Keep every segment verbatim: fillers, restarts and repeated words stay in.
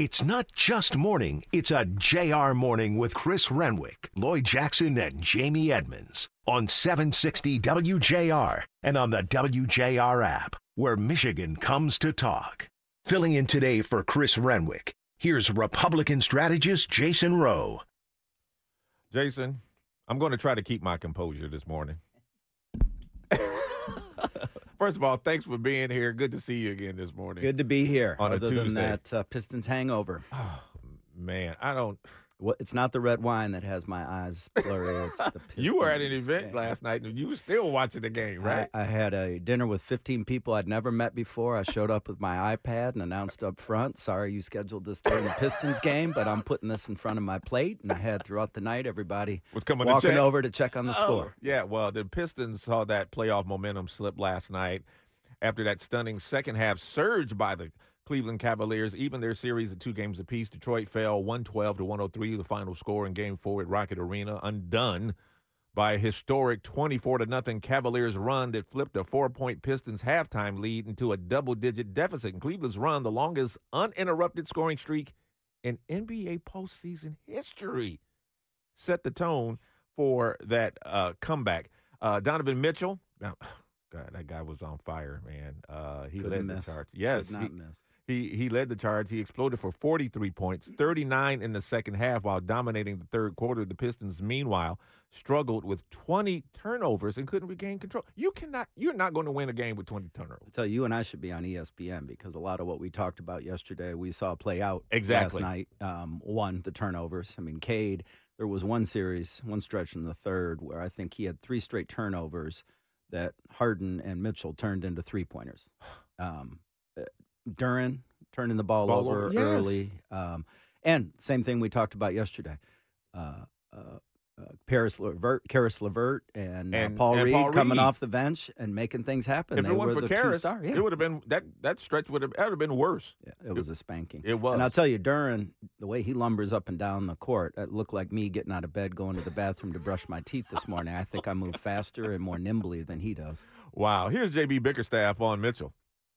It's not just morning, it's a J R morning with Chris Renwick, Lloyd Jackson, and Jamie Edmonds on seven sixty W J R and on the W J R app, where Michigan comes to talk. Filling in today for Chris Renwick, here's Republican strategist Jason Rowe. Jason, I'm going to try to keep my composure this morning. First of all, thanks for being here. Good to see you again this morning. Good to be here. On a Other Tuesday. than that uh, Pistons hangover. Oh, man, I don't. Well, it's not the red wine that has my eyes blurry. It's the Pistons. You were at an event game. last night, and you were still watching the game, right? I, I had a dinner with fifteen people I'd never met before. I showed up with my iPad and announced up front, sorry you scheduled this during the Pistons game, but I'm putting this in front of my plate. And I had throughout the night everybody Was coming walking to check. over to check on the Oh, score. yeah, well, the Pistons saw that playoff momentum slip last night after that stunning second-half surge by the Cleveland Cavaliers. Even their series of two games apiece, Detroit fell one twelve to one oh three, the final score in Game four at Rocket Arena, undone by a historic twenty-four to nothing Cavaliers run that flipped a four-point Pistons halftime lead into a double-digit deficit. And Cleveland's run, the longest uninterrupted scoring streak in N B A postseason history, set the tone for that uh, comeback. Uh, Donovan Mitchell, now, God, that guy was on fire, man. Uh, he Couldn't led miss. the charge. Yes, Could not he, miss. he he led the charge. He exploded for forty-three points, thirty-nine in the second half, while dominating the third quarter. The Pistons, meanwhile, struggled with twenty turnovers and couldn't regain control. You cannot. You're not going to win a game with twenty turnovers. I tell you, you and I should be on E S P N because a lot of what we talked about yesterday, we saw play out Exactly. last night. Um, one, the turnovers. I mean, Cade, there was one series, one stretch in the third where I think he had three straight turnovers that Harden and Mitchell turned into three-pointers. Um, uh, Duren turning the ball, Ball over, over, yes. early. Um, and same thing we talked about yesterday. Uh, uh, uh, Paris Levert, Karis Levert and, And- uh, Paul and Reed Paul coming Reed. off the bench and making things happen. If they it were wasn't the for two Karras, star. Yeah. it would have been that that stretch would have that would have been worse. Yeah, it was a spanking. It was. And I'll tell you, Duren, the way he lumbers up and down the court, it looked like me getting out of bed, going to the bathroom to brush my teeth this morning. I think I move faster and more nimbly than he does. Wow. Here's J B Bickerstaff on Mitchell.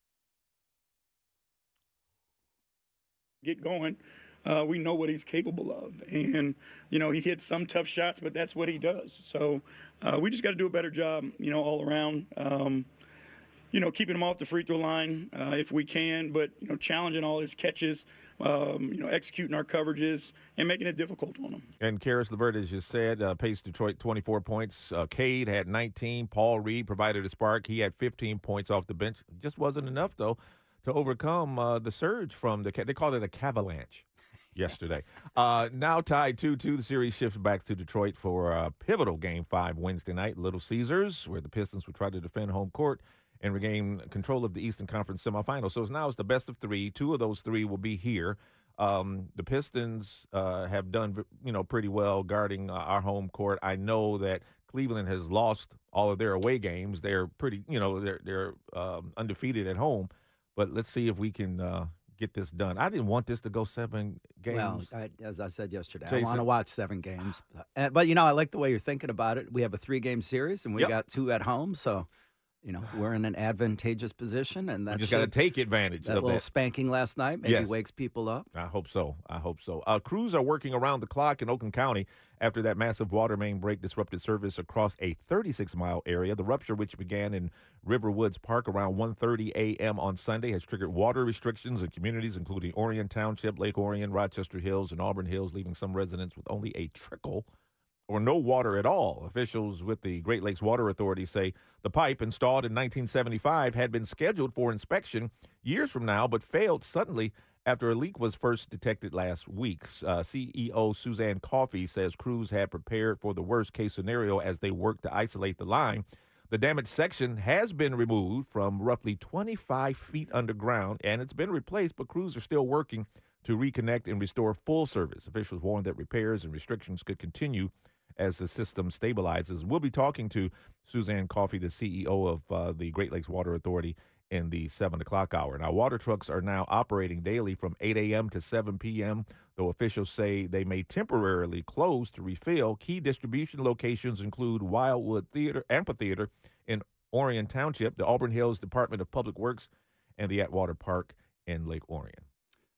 Get going. Uh, we know what he's capable of. And, you know, he hits some tough shots, but that's what he does. So uh, we just got to do a better job, you know, all around, um, you know, keeping him off the free throw line uh, if we can, but, you know, challenging all his catches, um, you know, executing our coverages and making it difficult on him. And Karis LeVert, as you said, uh, paced Detroit twenty-four points. Uh, Cade had nineteen. Paul Reed provided a spark. He had fifteen points off the bench. Just wasn't enough, though, to overcome uh, the surge from the – they called it a cavalanche yesterday. Uh, now tied two two, the series shifts back to Detroit for a pivotal Game five Wednesday night, Little Caesars, where the Pistons will try to defend home court and regain control of the Eastern Conference semifinals. So it's now it's the best of three. Two of those three will be here. Um, the Pistons uh, have done, you know, pretty well guarding uh, our home court. I know that Cleveland has lost all of their away games. They're pretty, you know, they're they're um, undefeated at home. But let's see if we can uh, get this done. I didn't want this to go seven games. Well, I, as I said yesterday, Jason. I want to watch seven games. Uh, but, you know, I like the way you're thinking about it. We have a three-game series, and we Yep. got two at home. So, you know, we're in an advantageous position. And we that just got to should- take advantage that of little that. spanking last night maybe Yes. wakes people up. I hope so. I hope so. Uh, crews are working around the clock in Oakland County after that massive water main break disrupted service across a thirty-six mile area. The rupture, which began in Riverwoods Park around one thirty a.m. on Sunday, has triggered water restrictions in communities including Orion Township, Lake Orion, Rochester Hills, and Auburn Hills, leaving some residents with only a trickle or no water at all. Officials with the Great Lakes Water Authority say the pipe, installed in nineteen seventy-five, had been scheduled for inspection years from now, but failed suddenly after a leak was first detected last week. Uh, C E O Suzanne Coffey says crews had prepared for the worst-case scenario as they worked to isolate the line. The damaged section has been removed from roughly twenty-five feet underground, and it's been replaced, but crews are still working to reconnect and restore full service. Officials warn that repairs and restrictions could continue as the system stabilizes. We'll be talking to Suzanne Coffey, the C E O of uh, the Great Lakes Water Authority, in the seven o'clock hour. Now, water trucks are now operating daily from eight a.m. to seven p.m., though officials say they may temporarily close to refill. Key distribution locations include Wildwood Theater Amphitheater in Orion Township, the Auburn Hills Department of Public Works, and the Atwater Park in Lake Orion.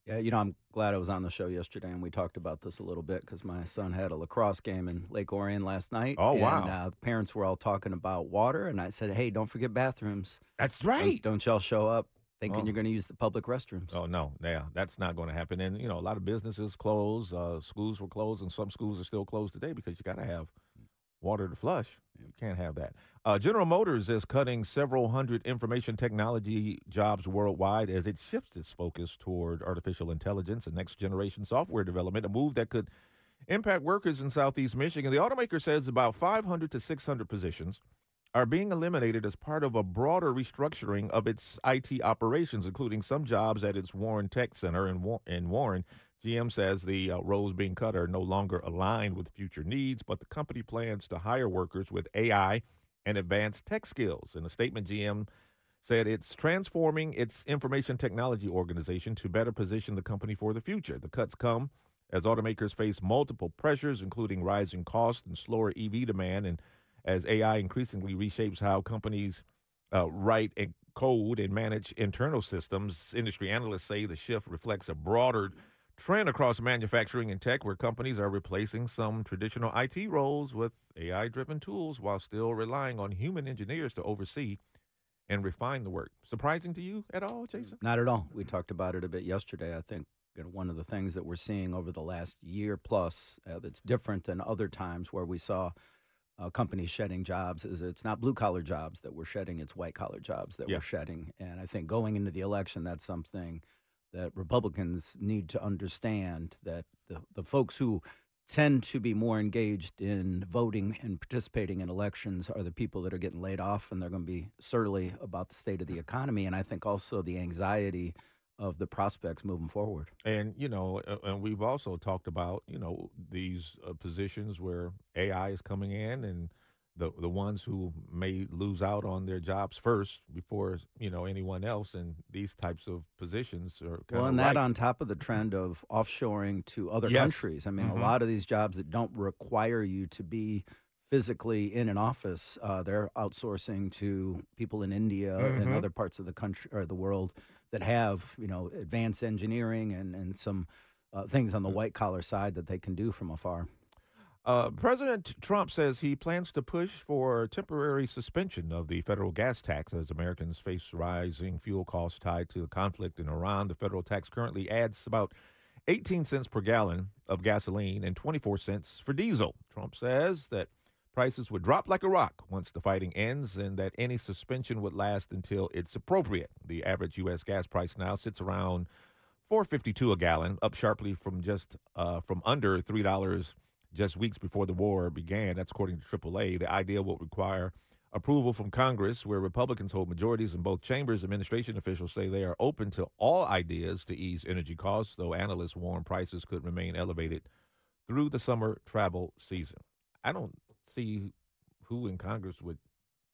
Yeah, you know, I'm glad I was on the show yesterday and we talked about this a little bit because my son had a lacrosse game in Lake Orion last night. Oh, and, wow. uh, the parents were all talking about water, and I said, hey, don't forget bathrooms. That's Don't, right. don't y'all show up thinking Oh. you're going to use the public restrooms. Oh, no. Yeah, that's not going to happen. And, you know, a lot of businesses closed. Uh, schools were closed, and some schools are still closed today because you got to have water to flush. You can't have that. Uh, General Motors is cutting several hundred information technology jobs worldwide as it shifts its focus toward artificial intelligence and next-generation software development, a move that could impact workers in Southeast Michigan. The automaker says about five hundred to six hundred positions are being eliminated as part of a broader restructuring of its I T operations, including some jobs at its Warren Tech Center in, War- in Warren. G M says the uh, roles being cut are no longer aligned with future needs, but the company plans to hire workers with A I and advanced tech skills. In a statement, G M said it's transforming its information technology organization to better position the company for the future. The cuts come as automakers face multiple pressures, including rising costs and slower E V demand, and as A I increasingly reshapes how companies uh, write and code and manage internal systems. Industry analysts say the shift reflects a broader trend across manufacturing and tech where companies are replacing some traditional I T roles with A I-driven tools while still relying on human engineers to oversee and refine the work. Surprising to you at all, Jason? Not at all. We talked about it a bit yesterday. I think you know, one of the things that we're seeing over the last year plus uh, that's different than other times where we saw uh, companies shedding jobs is it's not blue-collar jobs that we're shedding, it's white-collar jobs that Yeah. we're shedding. And I think going into the election, that's something that Republicans need to understand, that the, the folks who tend to be more engaged in voting and participating in elections are the people that are getting laid off, and they're going to be surly about the state of the economy, and I think also the anxiety of the prospects moving forward. And, you know, uh, and we've also talked about, you know, these uh, positions where A I is coming in and the the ones who may lose out on their jobs first before, you know, anyone else. And these types of positions are kind Well, of and that ripe. on top of the trend of offshoring to other Yes. countries. I mean, Mhm. a lot of these jobs that don't require you to be physically in an office, uh, they're outsourcing to people in India and Mhm. other parts of the country or the world that have, you know, advanced engineering and, and some uh, things on the white collar side that they can do from afar. Uh, President Trump says he plans to push for temporary suspension of the federal gas tax as Americans face rising fuel costs tied to the conflict in Iran. The federal tax currently adds about eighteen cents per gallon of gasoline and twenty-four cents for diesel. Trump says that prices would drop like a rock once the fighting ends and that any suspension would last until it's appropriate. The average U S gas price now sits around four fifty-two a gallon, up sharply from just uh, from under three dollars just weeks before the war began. That's according to triple A. The idea will require approval from Congress, where Republicans hold majorities in both chambers. Administration officials say they are open to all ideas to ease energy costs, though analysts warn prices could remain elevated through the summer travel season. I don't see who in Congress would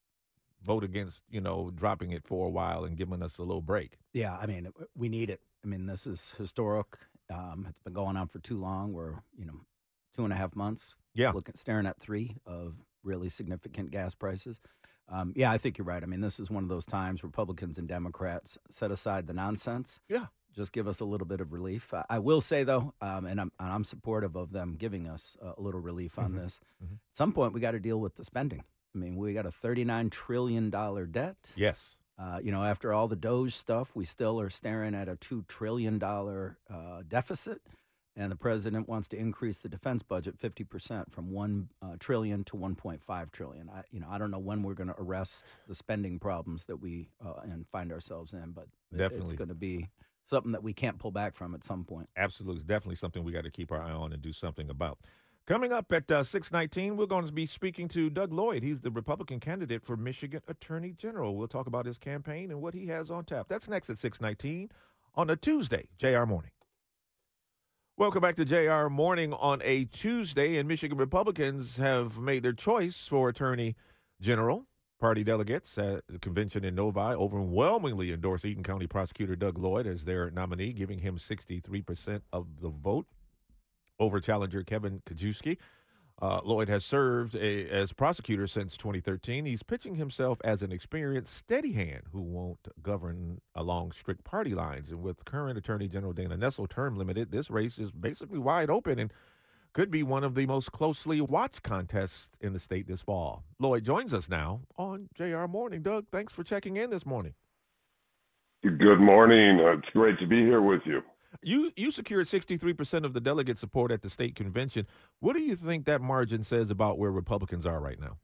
vote against, you know, dropping it for a while and giving us a little break. Yeah, I mean, we need it. I mean, this is historic. Um, it's been going on for too long. We're, you know, two and a half months. Yeah. Looking, staring at three of really significant gas prices. Um, yeah, I think you're right. I mean, this is one of those times Republicans and Democrats set aside the nonsense. Yeah. Just give us a little bit of relief. I, I will say, though, um, and, I'm, and I'm supportive of them giving us uh, a little relief on Mhm. this. Mhm. At some point, we got to deal with the spending. I mean, we got a thirty-nine trillion dollars debt. Yes. Uh, you know, after all the Doge stuff, we still are staring at a two trillion dollars uh, deficit. And the president wants to increase the defense budget fifty percent from one uh, trillion to one point five trillion. I, you know, I don't know when we're going to arrest the spending problems that we uh, and find ourselves in, but it- Definitely. it's going to be something that we can't pull back from at some point. Absolutely. It's definitely something we got to keep our eye on and do something about. Coming up at uh, six nineteen, we're going to be speaking to Doug Lloyd. He's the Republican candidate for Michigan Attorney General. We'll talk about his campaign and what he has on tap. That's next at six nineteen on a Tuesday, J R Morning. Welcome back to J R Morning on a Tuesday, and Michigan Republicans have made their choice for Attorney General. Party delegates at the convention in Novi overwhelmingly endorsed Eaton County Prosecutor Doug Lloyd as their nominee, giving him sixty-three percent of the vote over challenger Kevin Kajewski. Uh, Lloyd has served a, as prosecutor since twenty thirteen. He's pitching himself as an experienced, steady hand who won't govern along strict party lines. And with current Attorney General Dana Nessel term limited, this race is basically wide open and could be one of the most closely watched contests in the state this fall. Lloyd joins us now on J R Morning. Doug, thanks for checking in this morning. Good morning. Uh, it's great to be here with you. You you secured sixty-three percent of the delegate support at the state convention. What do you think that margin says about where Republicans are right now?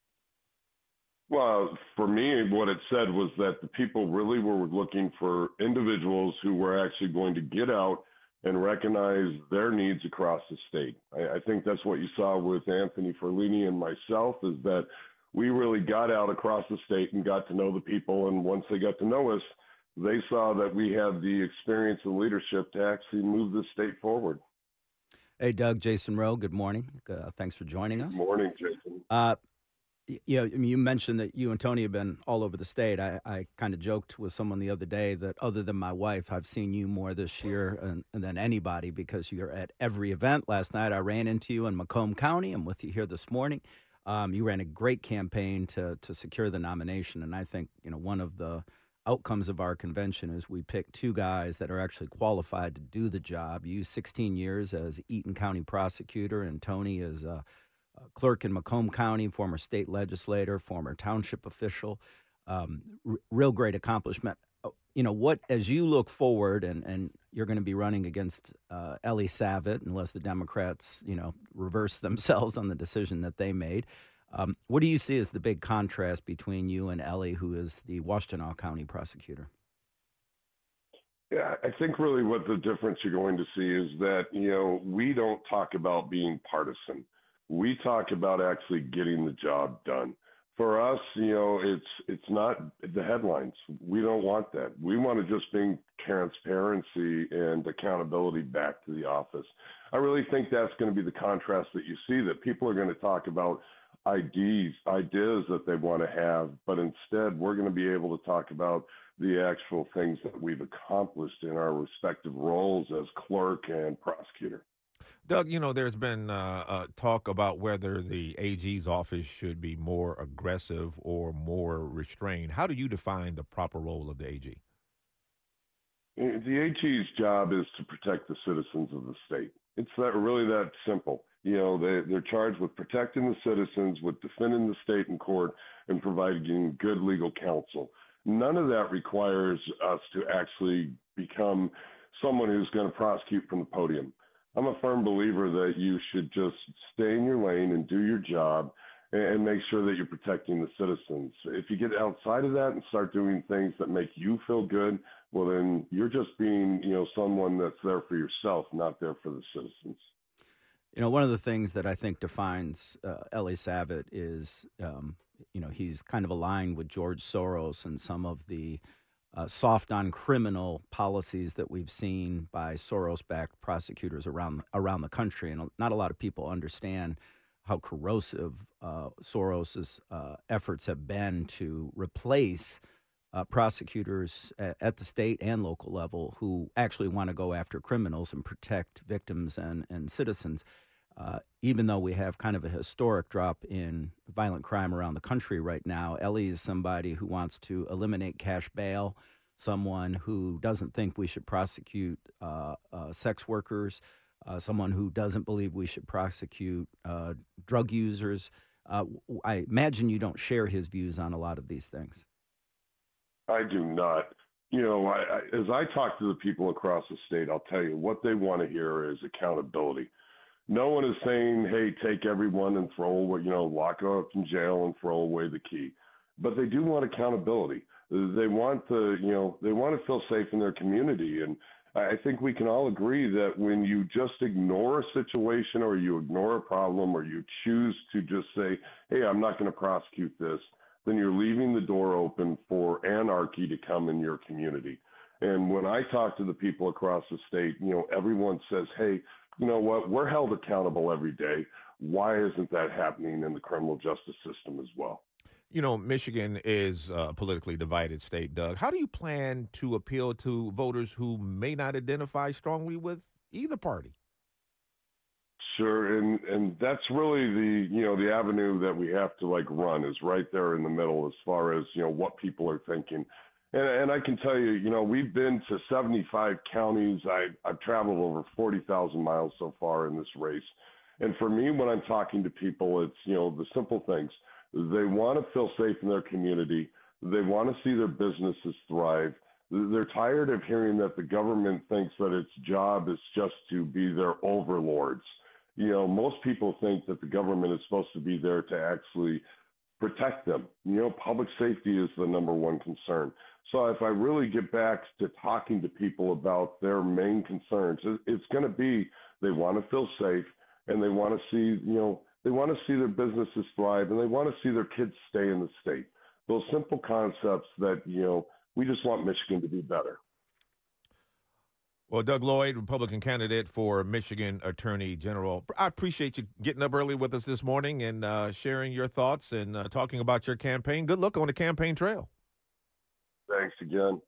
Well, for me, what it said was that the people really were looking for individuals who were actually going to get out and recognize their needs across the state. I, I think that's what you saw with Anthony Ferlini and myself, is that we really got out across the state and got to know the people. And once they got to know us, they saw that we had the experience and leadership to actually move the state forward. Hey, Doug, Jason Rowe, good morning. Uh, thanks for joining us. Good morning, Jason. Uh, you know, I mean, you mentioned that you and Tony have been all over the state. I, I kind of joked with someone the other day that other than my wife, I've seen you more this year and, and than anybody because you're at every event. Last night I ran into you in Macomb County. I'm with you here this morning. Um, you ran a great campaign to to secure the nomination, and I think, you know, one of the outcomes of our convention is we picked two guys that are actually qualified to do the job. You sixteen years as Eaton County prosecutor, and Tony is a, a clerk in Macomb County, former state legislator, former township official. Um, r- real great accomplishment. You know, what, as you look forward, and, and you're going to be running against uh, Ellie Savitt, unless the Democrats, you know, reverse themselves on the decision that they made. Um, what do you see as the big contrast between you and Ellie, who is the Washtenaw County prosecutor? Yeah, I think really what the difference you're going to see is that, you know, we don't talk about being partisan. We talk about actually getting the job done. For us, you know, it's it's not the headlines. We don't want that. We want to just bring transparency and accountability back to the office. I really think that's going to be the contrast that you see, that people are going to talk about ideas, ideas that they want to have, but instead we're going to be able to talk about the actual things that we've accomplished in our respective roles as clerk and prosecutor. Doug, you know, there's been uh, uh, talk about whether the A G's office should be more aggressive or more restrained. How do you define the proper role of the A G? The A G's job is to protect the citizens of the state. It's that really that simple. You know, they, they're charged with protecting the citizens, with defending the state in court, and providing good legal counsel. None of that requires us to actually become someone who's going to prosecute from the podium. I'm a firm believer that you should just stay in your lane and do your job and make sure that you're protecting the citizens. If you get outside of that and start doing things that make you feel good, well, then you're just being, you know, someone that's there for yourself, not there for the citizens. You know, one of the things that I think defines uh, Ellie Savitt is, um, you know, he's kind of aligned with George Soros and some of the uh, soft on criminal policies that we've seen by Soros-backed prosecutors around around the country. And not a lot of people understand how corrosive uh, Soros's uh, efforts have been to replace uh, prosecutors at, at the state and local level who actually want to go after criminals and protect victims and, and citizens. Uh, even though we have kind of a historic drop in violent crime around the country right now, Ellie is somebody who wants to eliminate cash bail, someone who doesn't think we should prosecute uh, uh, sex workers, uh, someone who doesn't believe we should prosecute uh, drug users. Uh, I imagine you don't share his views on a lot of these things. I do not. You know, I, I, as I talk to the people across the state, I'll tell you what they want to hear is accountability. No one is saying, hey, take everyone and throw away, you know, lock up in jail and throw away the key. But they do want accountability. They want to, you know, they want to feel safe in their community. And I think we can all agree that when you just ignore a situation or you ignore a problem or you choose to just say, hey, I'm not going to prosecute this, then you're leaving the door open for anarchy to come in your community. And when I talk to the people across the state, you know, everyone says, hey, you know what, we're held accountable every day. Why isn't that happening in the criminal justice system as well? You know, Michigan is a politically divided state, Doug. How do you plan to appeal to voters who may not identify strongly with either party? Sure, and and that's really the you know the avenue that we have to like run is right there in the middle as far as you know what people are thinking, and and I can tell you you know we've been to seventy-five counties. I I've traveled over forty thousand miles so far in this race, and for me when I'm talking to people, it's you know the simple things. They want to feel safe in their community. They want to see their businesses thrive. They're tired of hearing that the government thinks that its job is just to be their overlords. You know, most people think that the government is supposed to be there to actually protect them. You know, public safety is the number one concern. So if I really get back to talking to people about their main concerns, it's going to be they want to feel safe and they want to see, you know, they want to see their businesses thrive and they want to see their kids stay in the state. Those simple concepts that, you know, we just want Michigan to be better. Well, Doug Lloyd, Republican candidate for Michigan Attorney General, I appreciate you getting up early with us this morning and uh, sharing your thoughts and uh, talking about your campaign. Good luck on the campaign trail. Thanks again.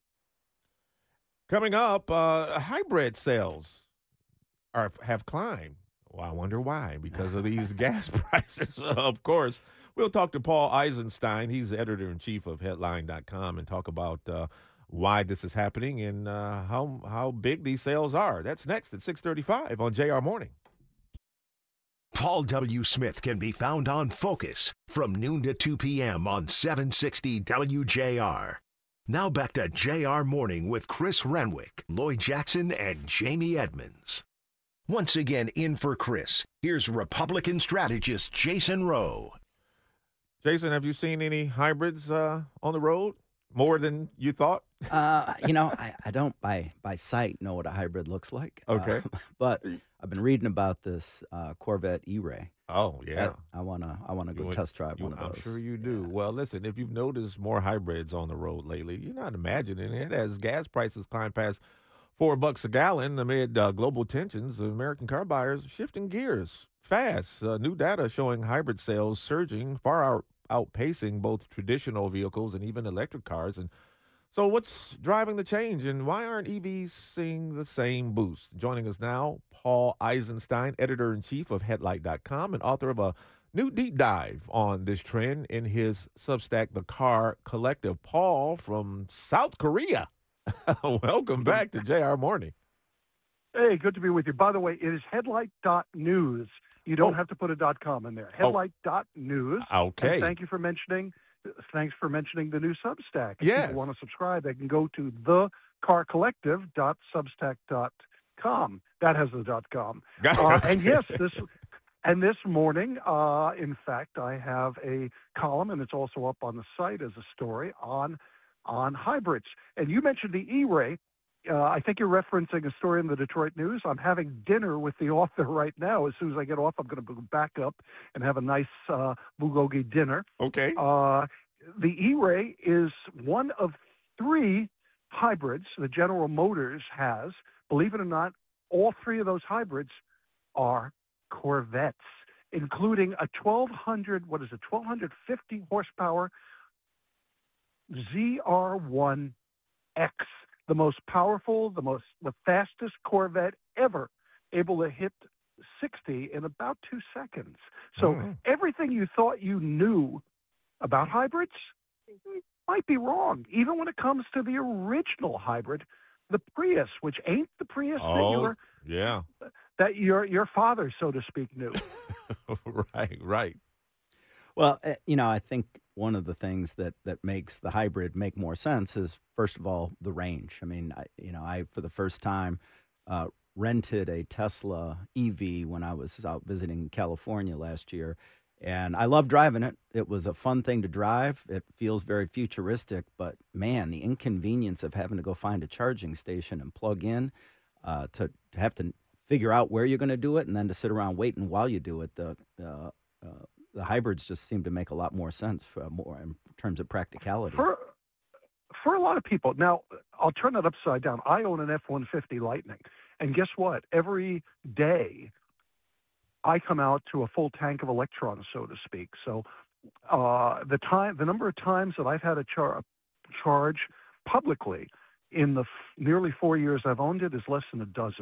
Coming up, uh, hybrid sales are have climbed. Well, I wonder why. Because of these gas prices, of course. We'll talk to Paul Eisenstein. He's the editor-in-chief of Headline dot com and talk about uh, why this is happening and uh, how how big these sales are. That's next at six thirty-five on J R Morning. Paul W. Smith can be found on Focus from noon to two p.m. on seven sixty W J R. Now back to J R Morning with Chris Renwick, Lloyd Jackson, and Jamie Edmonds. Once again in for Chris, here's Republican strategist Jason Rowe. Jason, have you seen any hybrids uh, on the road? More than you thought? uh, you know, I, I don't by by sight know what a hybrid looks like. Okay. Uh, but I've been reading about this uh, Corvette E-Ray. Oh, yeah. I, I wanna I wanna go You- test drive you- one of those. I'm sure you do. Yeah. Well, listen, if you've noticed more hybrids on the road lately, you're not imagining it. As gas prices climb past four bucks a gallon amid uh, global tensions, the American car buyers are shifting gears fast. Uh, new data showing hybrid sales surging, far out, outpacing both traditional vehicles and even electric cars. And so what's driving the change, and why aren't E Vs seeing the same boost? Joining us now, Paul Eisenstein, editor-in-chief of Headline dot com and author of a new deep dive on this trend in his Substack, The Car Collective. Paul from South Korea. Welcome back to J R Morning. Hey, good to be with you. By the way, it is headlight dot news. You don't Oh. have to put a dot com in there. headlight dot news. Okay. And thank you for mentioning thanks for mentioning the new Substack. If Yes. people want to subscribe, they can go to the car collective dot substack dot com. That has the dot com. Got it. Uh, and Okay. yes, this and this morning, uh, in fact, I have a column, and it's also up on the site as a story on on hybrids. And you mentioned the E-Ray. Uh, I think you're referencing a story in the Detroit News. I'm having dinner with the author right now. As soon as I get off, I'm going to go back up and have a nice uh, bulgogi dinner. Okay. Uh, the E-Ray is one of three hybrids that General Motors has. Believe it or not, all three of those hybrids are Corvettes, including a twelve hundred, what is it, twelve fifty horsepower Z R one X, the most powerful, the most, the fastest Corvette ever, able to hit sixty in about two seconds. So Mm. everything you thought you knew about hybrids might be wrong, even when it comes to the original hybrid, the Prius, which ain't the Prius that Oh, your yeah. that your your father, so to speak, knew. Right, right. Well, uh, you know, I think one of the things that, that makes the hybrid make more sense is, first of all, the range. I mean, I, you know, I, for the first time, uh, rented a Tesla E V when I was out visiting California last year, and I love driving it. It was a fun thing to drive. It feels very futuristic, but man, the inconvenience of having to go find a charging station and plug in, uh, to, to have to figure out where you're going to do it, and then to sit around waiting while you do it, the uh, uh, the hybrids just seem to make a lot more sense for more in terms of practicality. For for a lot of people, now I'll turn that upside down. I own an F one fifty Lightning, and guess what? Every day, I come out to a full tank of electrons, so to speak. So uh, the time, the number of times that I've had a char- charge publicly in the f- nearly four years I've owned it is less than a dozen.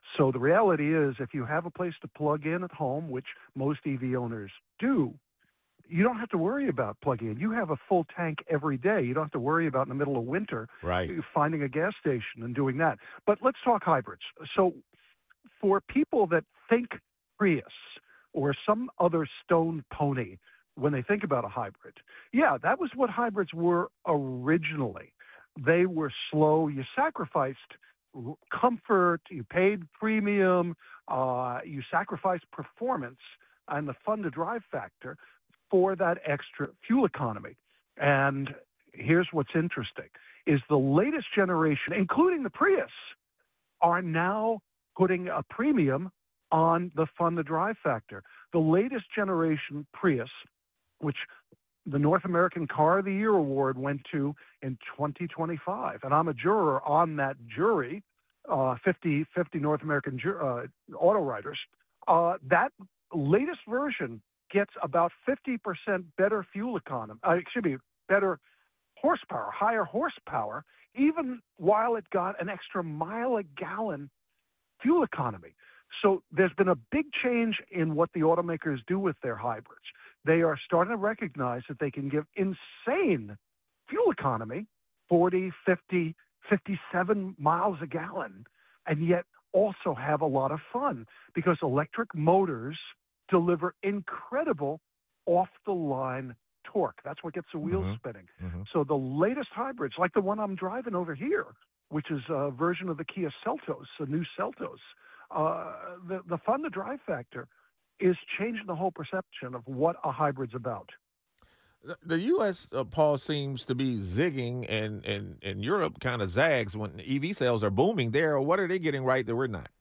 So the reality is, if you have a place to plug in at home, which most E V owners do, you don't have to worry about plugging in. You have a full tank every day. You don't have to worry about in the middle of winter Right. finding a gas station and doing that. But let's talk hybrids. So for people that think Prius or some other stone pony when they think about a hybrid, yeah, that was what hybrids were originally. They were slow. You sacrificed comfort. You paid premium. Uh, you sacrificed performance and the fun-to-drive factor for that extra fuel economy. And here's what's interesting, is the latest generation, including the Prius, are now putting a premium on the fun-to-drive factor. The latest generation Prius, which the North American Car of the Year award went to in twenty twenty-five, and I'm a juror on that jury, uh, fifty, fifty North American ju- uh, auto riders, uh, that latest version gets about fifty percent better fuel economy, uh, excuse me, better horsepower, higher horsepower, even while it got an extra mile a gallon fuel economy. So there's been a big change in what the automakers do with their hybrids. They are starting to recognize that they can give insane fuel economy, forty, fifty, fifty-seven miles a gallon, and yet also have a lot of fun because electric motors deliver incredible off-the-line torque. That's what gets the wheels Mhm. spinning. Mm-hmm. So the latest hybrids, like the one I'm driving over here, which is a version of the Kia Seltos, a new Seltos, uh, the, the fun-to-drive factor is changing the whole perception of what a hybrid's about. The- The U S, uh, Paul, seems to be zigging, and, and, and Europe kind of zags when E V sales are booming there. What are they getting right that we're not?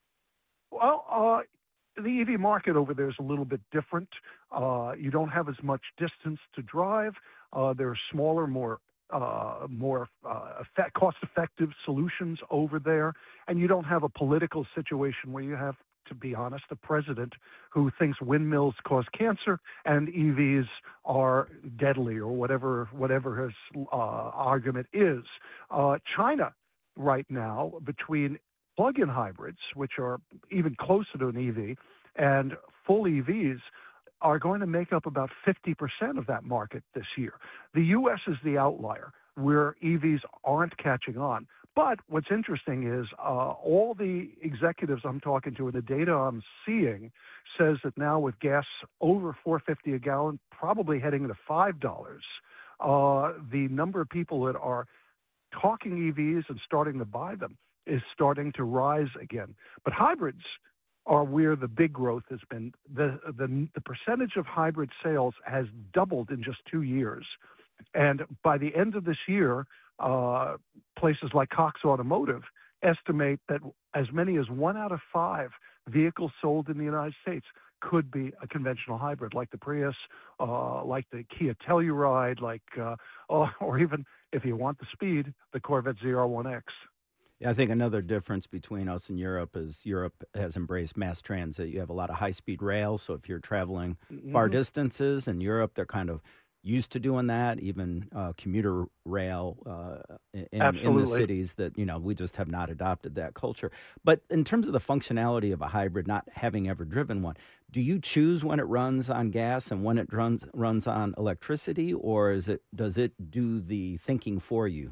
Well, uh, the E V market over there is a little bit different. Uh, you don't have as much distance to drive. Uh, there are smaller, more uh, more uh, effect, cost-effective solutions over there, and you don't have a political situation where you have, to be honest, a president who thinks windmills cause cancer and E Vs are deadly, or whatever whatever his uh, argument is. Uh, China right now, between plug-in hybrids, which are even closer to an E V, and full E Vs, are going to make up about fifty percent of that market this year. The U S is the outlier, where E Vs aren't catching on. But what's interesting is uh, all the executives I'm talking to and the data I'm seeing says that now with gas over four fifty a gallon, probably heading to five dollars, uh, the number of people that are talking E Vs and starting to buy them is starting to rise again. But hybrids are where the big growth has been. The, the, the percentage of hybrid sales has doubled in just two years. And by the end of this year, uh, places like Cox Automotive estimate that as many as one out of five vehicles sold in the United States could be a conventional hybrid, like the Prius, uh, like the Kia Telluride, like, uh, or, or even, if you want the speed, the Corvette Z R one X. Yeah, I think another difference between us and Europe is Europe has embraced mass transit. You have a lot of high-speed rail, so if you're traveling far Mhm. distances in Europe, they're kind of used to doing that, even uh, commuter rail uh, in, in the Absolutely. cities that, you know, we just have not adopted that culture. But in terms of the functionality of a hybrid, not having ever driven one, do you choose when it runs on gas and when it runs runs on electricity, or is it does it do the thinking for you?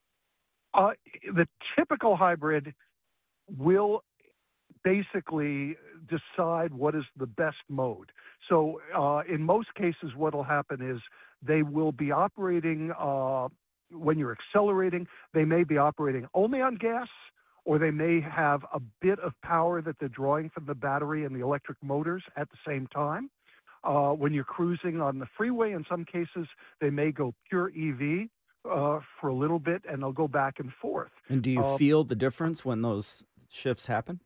Uh, the typical hybrid will basically decide what is the best mode. So uh, in most cases, what will happen is they will be operating, uh, when you're accelerating, they may be operating only on gas, or they may have a bit of power that they're drawing from the battery and the electric motors at the same time. Uh, when you're cruising on the freeway, in some cases, they may go pure E V uh, for a little bit, and they'll go back and forth. And do you Uh, feel the difference when those shifts happen?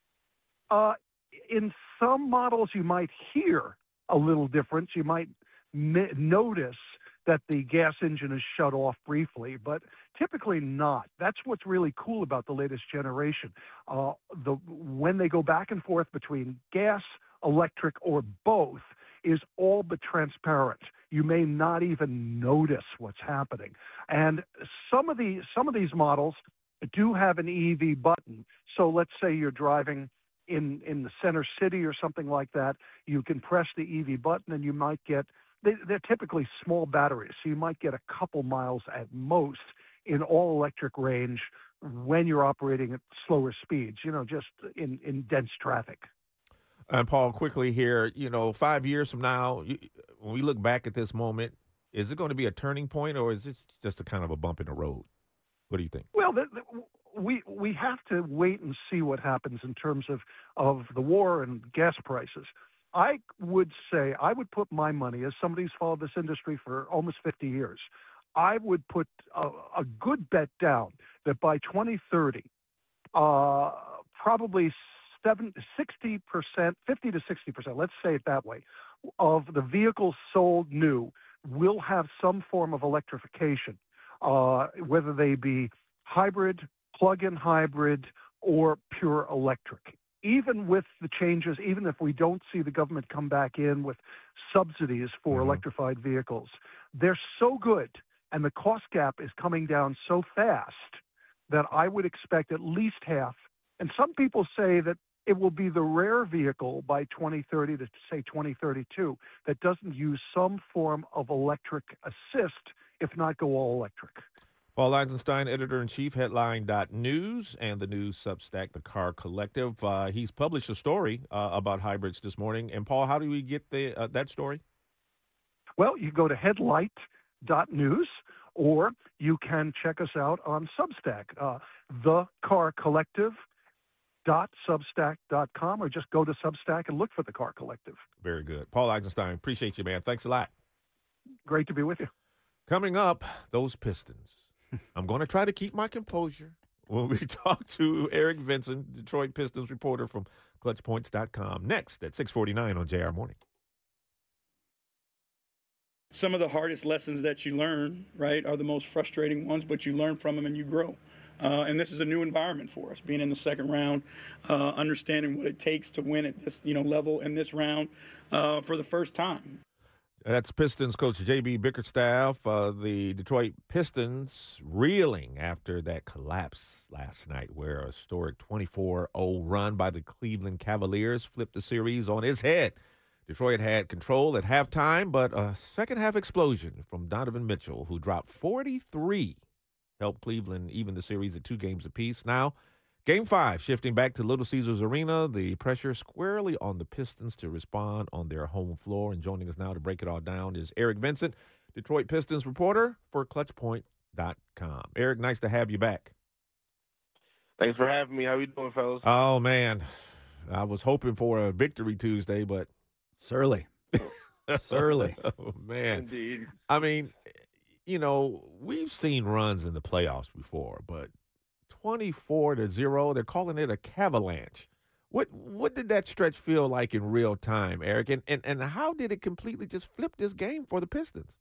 Uh, in some models, you might hear a little difference. You might mi- notice that the gas engine is shut off briefly, but typically not. That's what's really cool about the latest generation. Uh, the when they go back and forth between gas, electric, or both is all but transparent. You may not even notice what's happening. And some of the some of these models, do have an E V button. So let's say you're driving in, in the center city or something like that. You can press the E V button and you might get, they, they're typically small batteries, so you might get a couple miles at most in all electric range when you're operating at slower speeds, you know, just in, in dense traffic. And Paul, quickly here, you know, five years from now, you, when we look back at this moment, is it going to be a turning point, or is this just a kind of a bump in the road? What do you think? Well, the, the, we we have to wait and see what happens in terms of, of the war and gas prices. I would say, I would put my money, as somebody who's followed this industry for almost fifty years, I would put a, a good bet down that by twenty thirty, uh, probably sixty percent, fifty to sixty percent, let's say it that way, of the vehicles sold new will have some form of electrification, uh, whether they be hybrid, plug-in hybrid, or pure electric. Even with the changes, even if we don't see the government come back in with subsidies for mm-hmm. electrified vehicles, they're so good and the cost gap is coming down so fast that I would expect at least half. And some people say that it will be the rare vehicle by twenty thirty to say twenty thirty-two that doesn't use some form of electric assist, if not go all electric. Paul Eisenstein, editor-in-chief, Headline dot news, and the news Substack, The Car Collective. Uh, he's published a story uh, about hybrids this morning. And, Paul, how do we get the uh, that story? Well, you go to Headlight dot news, or you can check us out on Substack, uh, The Car Collective. dot substack dot com, or just go to Substack and look for The Car Collective. Very good. Paul Eisenstein, appreciate you, man. Thanks a lot. Great to be with you. Coming up, those Pistons. I'm going to try to keep my composure when we talk to Eric Vincent, Detroit Pistons reporter from clutch points dot com. Next at six forty-nine on J R Morning. Some of the hardest lessons that you learn, right, are the most frustrating ones, but you learn from them and you grow. Uh, and this is a new environment for us, being in the second round, uh, understanding what it takes to win at this, you know, level in this round uh, for the first time. That's Pistons coach J B Bickerstaff. Uh, the Detroit Pistons reeling after that collapse last night, where a historic twenty-four oh run by the Cleveland Cavaliers flipped the series on its head. Detroit had control at halftime, but a second-half explosion from Donovan Mitchell, who dropped forty-three, helped Cleveland even the series at two games apiece. Now, Game five, shifting back to Little Caesars Arena, the pressure squarely on the Pistons to respond on their home floor. And joining us now to break it all down is Eric Vincent, Detroit Pistons reporter for clutch point dot com. Eric, nice to have you back. Thanks for having me. How you doing, fellas? Oh, man. I was hoping for a victory Tuesday, but Surly. Surly. Oh, man. Indeed. I mean, you know, we've seen runs in the playoffs before, but twenty-four to zero, they're calling it a Cavalanche. What what did that stretch feel like in real time, Eric? And, and and how did it completely just flip this game for the Pistons?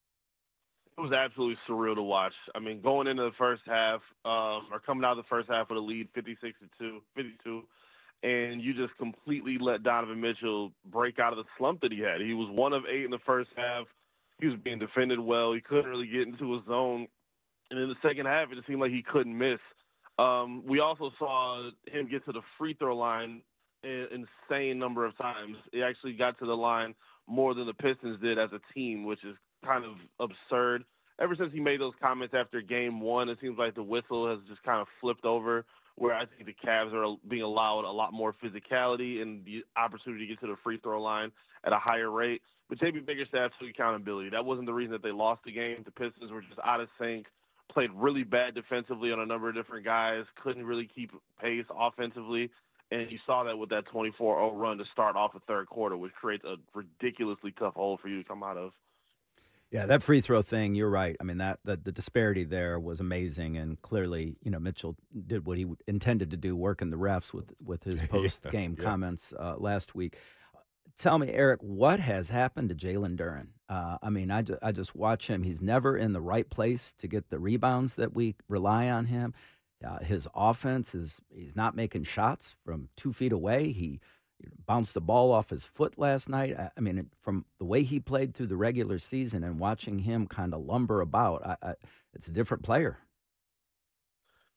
It was absolutely surreal to watch. I mean, going into the first half, um, or coming out of the first half with a lead, fifty-six to two, fifty-two, and you just completely let Donovan Mitchell break out of the slump that he had. He was one of eight in the first half. He was being defended well. He couldn't really get into his zone. And in the second half, it just seemed like he couldn't miss. Um, we also saw him get to the free throw line an insane number of times. He actually got to the line more than the Pistons did as a team, which is kind of absurd. Ever since he made those comments after game one, it seems like the whistle has just kind of flipped over, where I think the Cavs are being allowed a lot more physicality and the opportunity to get to the free throw line at a higher rate. But J B Bickerstaff took accountability. That wasn't the reason that they lost the game. The Pistons were just out of sync, played really bad defensively on a number of different guys, couldn't really keep pace offensively, and you saw that with that twenty-four oh run to start off the third quarter, which creates a ridiculously tough hole for you to come out of. Yeah, that free throw thing, you're right. I mean, that, that the disparity there was amazing, and clearly, you know, Mitchell did what he intended to do, working the refs with with his post-game yeah, yeah. comments uh, last week. Tell me, Eric, what has happened to Jalen Duren? Uh, I mean, I, ju- I just watch him. He's never in the right place to get the rebounds that we rely on him. Uh, his offense is he's not making shots from two feet away. He bounced the ball off his foot last night. I, I mean, from the way he played through the regular season and watching him kind of lumber about, I, I, it's a different player.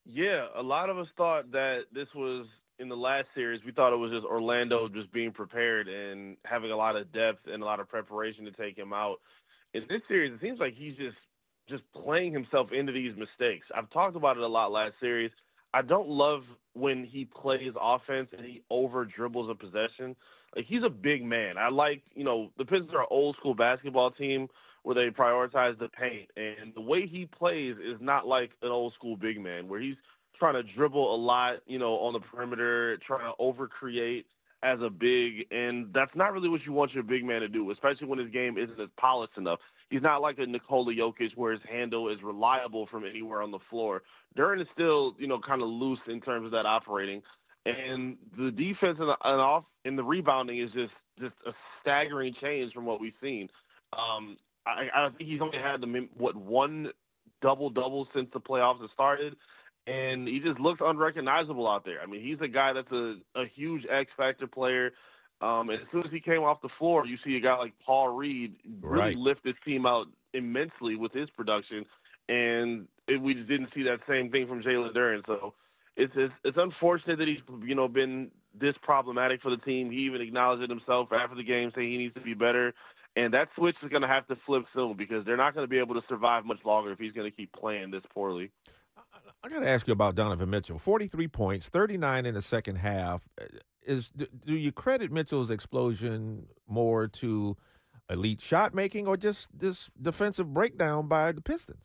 Yeah, a lot of us thought that this was in the last series. We thought it was just Orlando just being prepared and having a lot of depth and a lot of preparation to take him out. In this series, it seems like he's just just playing himself into these mistakes. I've talked about it a lot last series. I don't love when he plays offense and he over dribbles a possession. Like, he's a big man. I like, you know, the Pistons are an old school basketball team where they prioritize the paint. And the way he plays is not like an old school big man where he's trying to dribble a lot, you know, on the perimeter, trying to overcreate as a big. And that's not really what you want your big man to do, especially when his game isn't as polished enough. He's not like a Nikola Jokic where his handle is reliable from anywhere on the floor. Duren is still, you know, kind of loose in terms of that operating. And the defense and, the, and off and the rebounding is just, just a staggering change from what we've seen. Um, I, I think he's only had the, what one double-double since the playoffs have started, and he just looks unrecognizable out there. I mean, he's a guy that's a, a huge X-factor player. Um, and as soon as he came off the floor, you see a guy like Paul Reed really Right. lift his team out immensely with his production, and it, we just didn't see that same thing from Jalen Duren. So it's, it's it's unfortunate that he's, you know, been this problematic for the team. He even acknowledged it himself after the game, saying he needs to be better. And that switch is going to have to flip soon because they're not going to be able to survive much longer if he's going to keep playing this poorly. I got to ask you about Donovan Mitchell. forty-three points, thirty-nine in the second half. Is do, do you credit Mitchell's explosion more to elite shot making or just this defensive breakdown by the Pistons?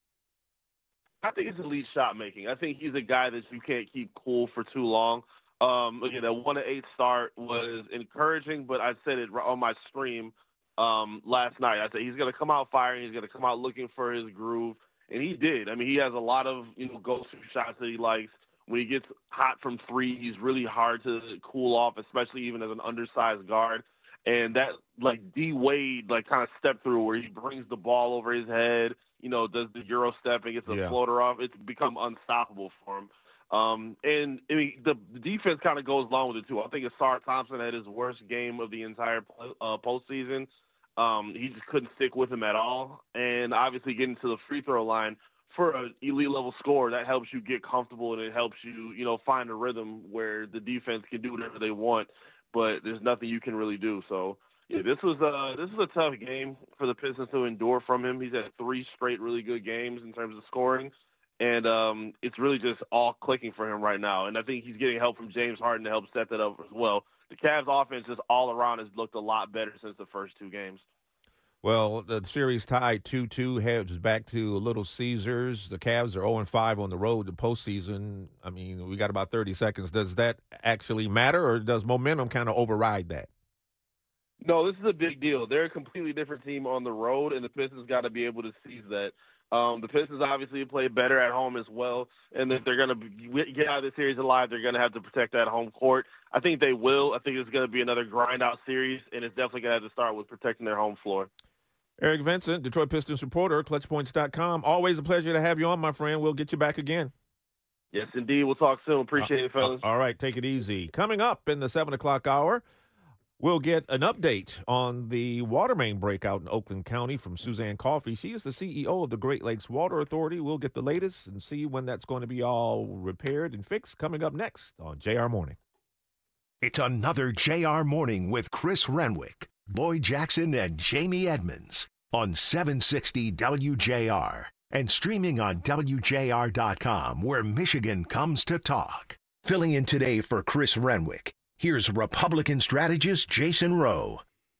I think it's elite shot making. I think he's a guy that you can't keep cool for too long. Um, again, that one to eight start was encouraging, but I said it on my stream um, last night. I said he's going to come out firing. He's going to come out looking for his groove, and he did. I mean, he has a lot of, you know, go-to shots that he likes. When he gets hot from three, he's really hard to cool off, especially even as an undersized guard. And that, like, D. Wade, like, kind of step through where he brings the ball over his head, you know, does the Euro step and gets a Yeah. floater off. It's become unstoppable for him. Um, and, I mean, the, the defense kind of goes along with it, too. I think Asar Thompson had his worst game of the entire uh, postseason. Um, he just couldn't stick with him at all. And, obviously, getting to the free throw line, for an elite level score, that helps you get comfortable and it helps you, you know, find a rhythm where the defense can do whatever they want, but there's nothing you can really do. So, yeah, this was a, this is a tough game for the Pistons to endure from him. He's had three straight really good games in terms of scoring, and um, it's really just all clicking for him right now. And I think he's getting help from James Harden to help set that up as well. The Cavs offense just all around has looked a lot better since the first two games. Well, the series tied two two, heads back to Little Caesars. The Cavs are oh and five on the road to postseason. I mean, we got about thirty seconds. Does that actually matter, or does momentum kind of override that? No, this is a big deal. They're a completely different team on the road, and the Pistons got to be able to seize that. Um, the Pistons obviously play better at home as well, and if they're going to get out of the series alive, they're going to have to protect that home court. I think they will. I think it's going to be another grind-out series, and it's definitely going to have to start with protecting their home floor. Eric Vincent, Detroit Pistons reporter, clutch points dot com. Always a pleasure to have you on, my friend. We'll get you back again. Yes, indeed. We'll talk soon. Appreciate uh, it, fellas. Uh, all right, take it easy. Coming up in the seven o'clock hour, we'll get an update on the water main breakout in Oakland County from Suzanne Coffey. She is the C E O of the Great Lakes Water Authority. We'll get the latest and see when that's going to be all repaired and fixed. Coming up next on J R Morning. It's another J R Morning with Chris Renwick, Lloyd Jackson, and Jamie Edmonds on seven sixty W J R and streaming on W J R dot com, where Michigan comes to talk. Filling in today for Chris Renwick, here's Republican strategist Jason Rowe.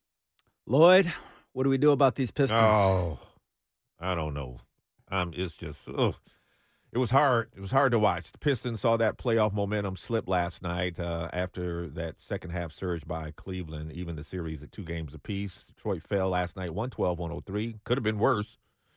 Lloyd, what do we do about these Pistons? Oh, I don't know. Um, it's just, ugh. It was hard. It was hard to watch. The Pistons saw that playoff momentum slip last night uh, after that second half surge by Cleveland, even the series at two games apiece. Detroit fell last night one twelve to one oh three. Could have been worse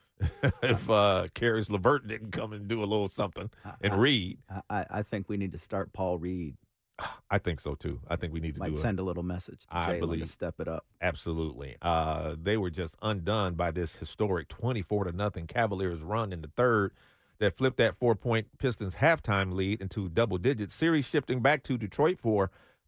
if uh, Caris LeVert didn't come and do a little something and I, Reed. I, I think we need to start Paul Reed. I think so, too. I think we need to Might do send a little message to I Jalen believe- to step it up. Absolutely. Uh, they were just undone by this historic twenty-four to nothing Cavaliers run in the third that flipped that four-point Pistons halftime lead into double digits. Series shifting back to Detroit for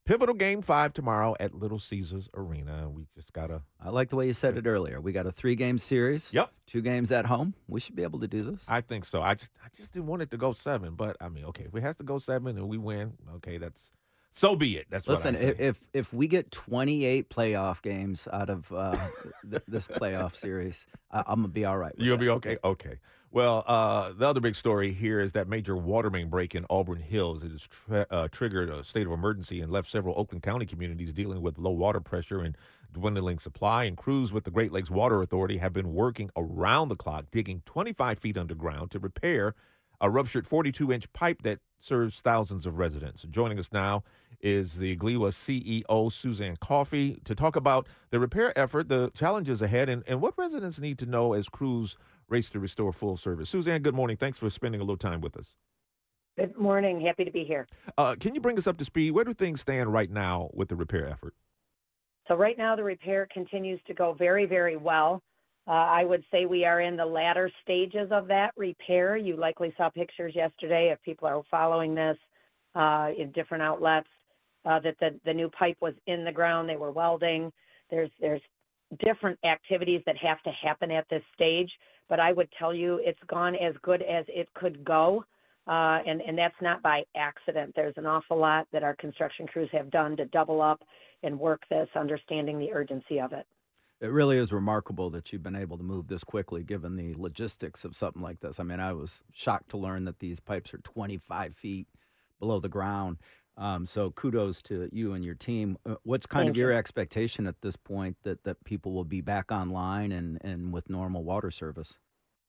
Pivotal Game five tomorrow at Little Caesars Arena. We just got to. I like the way you said it earlier. We got a three-game series. Yep. Two games at home. We should be able to do this. I think so. I just I just didn't want it to go seven. But, I mean, okay, if it has to go seven and we win, okay, that's so be it. That's Listen, what I say. if if we get twenty-eight playoff games out of uh, th- this playoff series, I- I'm going to be all right with You'll that. be okay? Okay. Well, uh, the other big story here is that major water main break in Auburn Hills. It has tra- uh, triggered a state of emergency and left several Oakland County communities dealing with low water pressure and dwindling supply. And crews with the Great Lakes Water Authority have been working around the clock, digging twenty-five feet underground to repair a ruptured forty-two inch pipe that serves thousands of residents. Joining us now is the Gliwa C E O, Suzanne Coffey, to talk about the repair effort, the challenges ahead, and, and what residents need to know as crews race to restore full service. Suzanne, good morning. Thanks for spending a little time with us. Good morning. Happy to be here. Uh, can you bring us up to speed? Where do things stand right now with the repair effort? So right now the repair continues to go very, very well. Uh, I would say we are in the latter stages of that repair. You likely saw pictures yesterday, if people are following this uh, in different outlets, uh, that the, the new pipe was in the ground. They were welding. There's there's different activities that have to happen at this stage, but I would tell you it's gone as good as it could go, uh, and, and that's not by accident. There's an awful lot that our construction crews have done to double up and work this, understanding the urgency of it. It really is remarkable that you've been able to move this quickly, given the logistics of something like this. I mean, I was shocked to learn that these pipes are twenty-five feet below the ground. Um, so kudos to you and your team. Uh, what's kind Thank of your you. expectation at this point that, that people will be back online and, and with normal water service?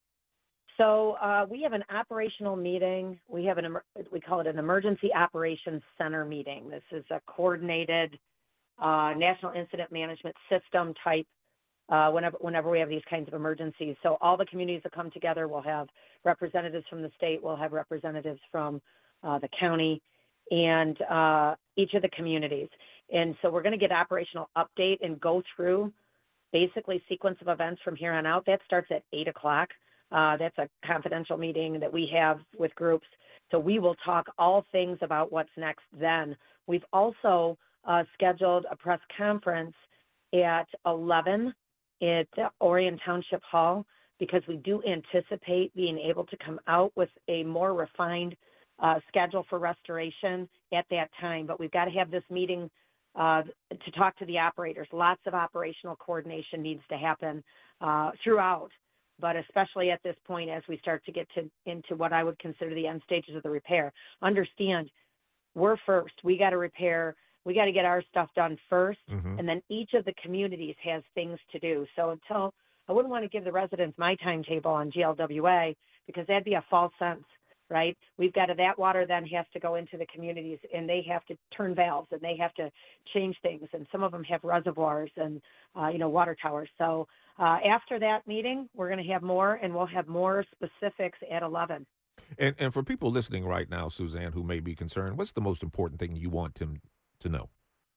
So uh, we have an operational meeting. We have an emer- we call it an emergency operations center meeting. This is a coordinated uh, national incident management system type. Uh, whenever whenever we have these kinds of emergencies, so all the communities that come together will have representatives from the state, we'll have representatives from uh, the county, and uh, each of the communities. And so we're going to get operational update and go through basically sequence of events from here on out. That starts at eight o'clock. Uh, that's a confidential meeting that we have with groups. So we will talk all things about what's next then. We've also uh, scheduled a press conference at eleven at Orion Township Hall, because we do anticipate being able to come out with a more refined uh, schedule for restoration at that time. But we've got to have this meeting uh, to talk to the operators. Lots of operational coordination needs to happen uh, throughout, but especially at this point as we start to get to into what I would consider the end stages of the repair. Understand, we're first. We got to repair. We got to get our stuff done first, Mm-hmm. and then each of the communities has things to do. So until, I wouldn't want to give the residents my timetable on G L W A, because that'd be a false sense, right? We've got to, that water then has to go into the communities, and they have to turn valves, and they have to change things, and some of them have reservoirs and, uh, you know, water towers. So uh, after that meeting, we're going to have more, and we'll have more specifics at eleven. And, and for people listening right now, Suzanne, who may be concerned, what's the most important thing you want them to know?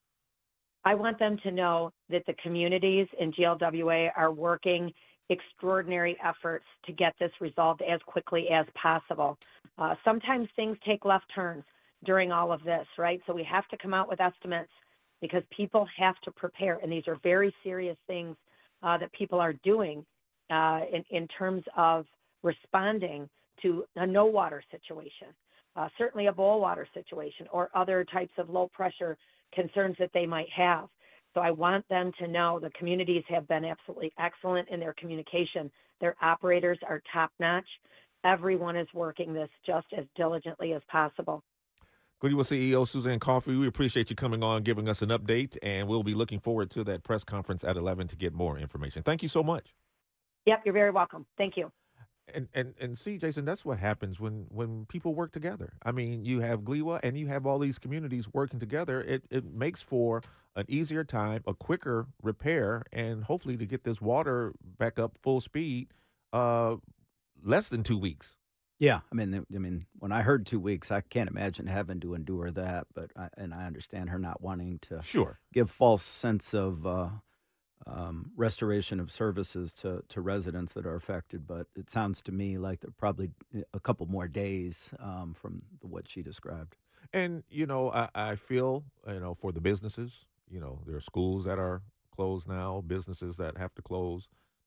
I want them to know that the communities in G L W A are working extraordinary efforts to get this resolved as quickly as possible. Uh, sometimes things take left turns during all of this, right? So we have to come out with estimates because people have to prepare, and these are very serious things uh, that people are doing uh, in, in terms of responding to a no water situation. Uh, certainly a boil water situation or other types of low pressure concerns that they might have. So I want them to know the communities have been absolutely excellent in their communication. Their operators are top notch. Everyone is working this just as diligently as possible. Gliwa C E O Suzanne Coffey, we appreciate you coming on, giving us an update, and we'll be looking forward to that press conference at eleven to get more information. Thank you so much. Yep, you're very welcome. Thank you. And, and and see, Jason, that's what happens when, when people work together. I mean, you have Gliwa and you have all these communities working together. It it makes for an easier time, a quicker repair, and hopefully to get this water back up full speed, uh, less than two weeks. Yeah, I mean, I mean, when I heard two weeks, I can't imagine having to endure that. But I, and I understand her not wanting to Sure. give false sense of uh, um, restoration of services to, to residents that are affected. But it sounds to me like they're probably a couple more days um, from what she described. And, you know, I, I feel, you know, for the businesses, you know, there are schools that are closed now, businesses that have to close.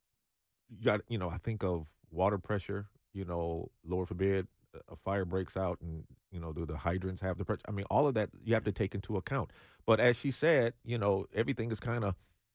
You got, you know, I think of water pressure, you know, Lord forbid a fire breaks out and, you know, do the hydrants have the pressure? I mean, all of that you have to take into account. But as she said, you know, everything is kind of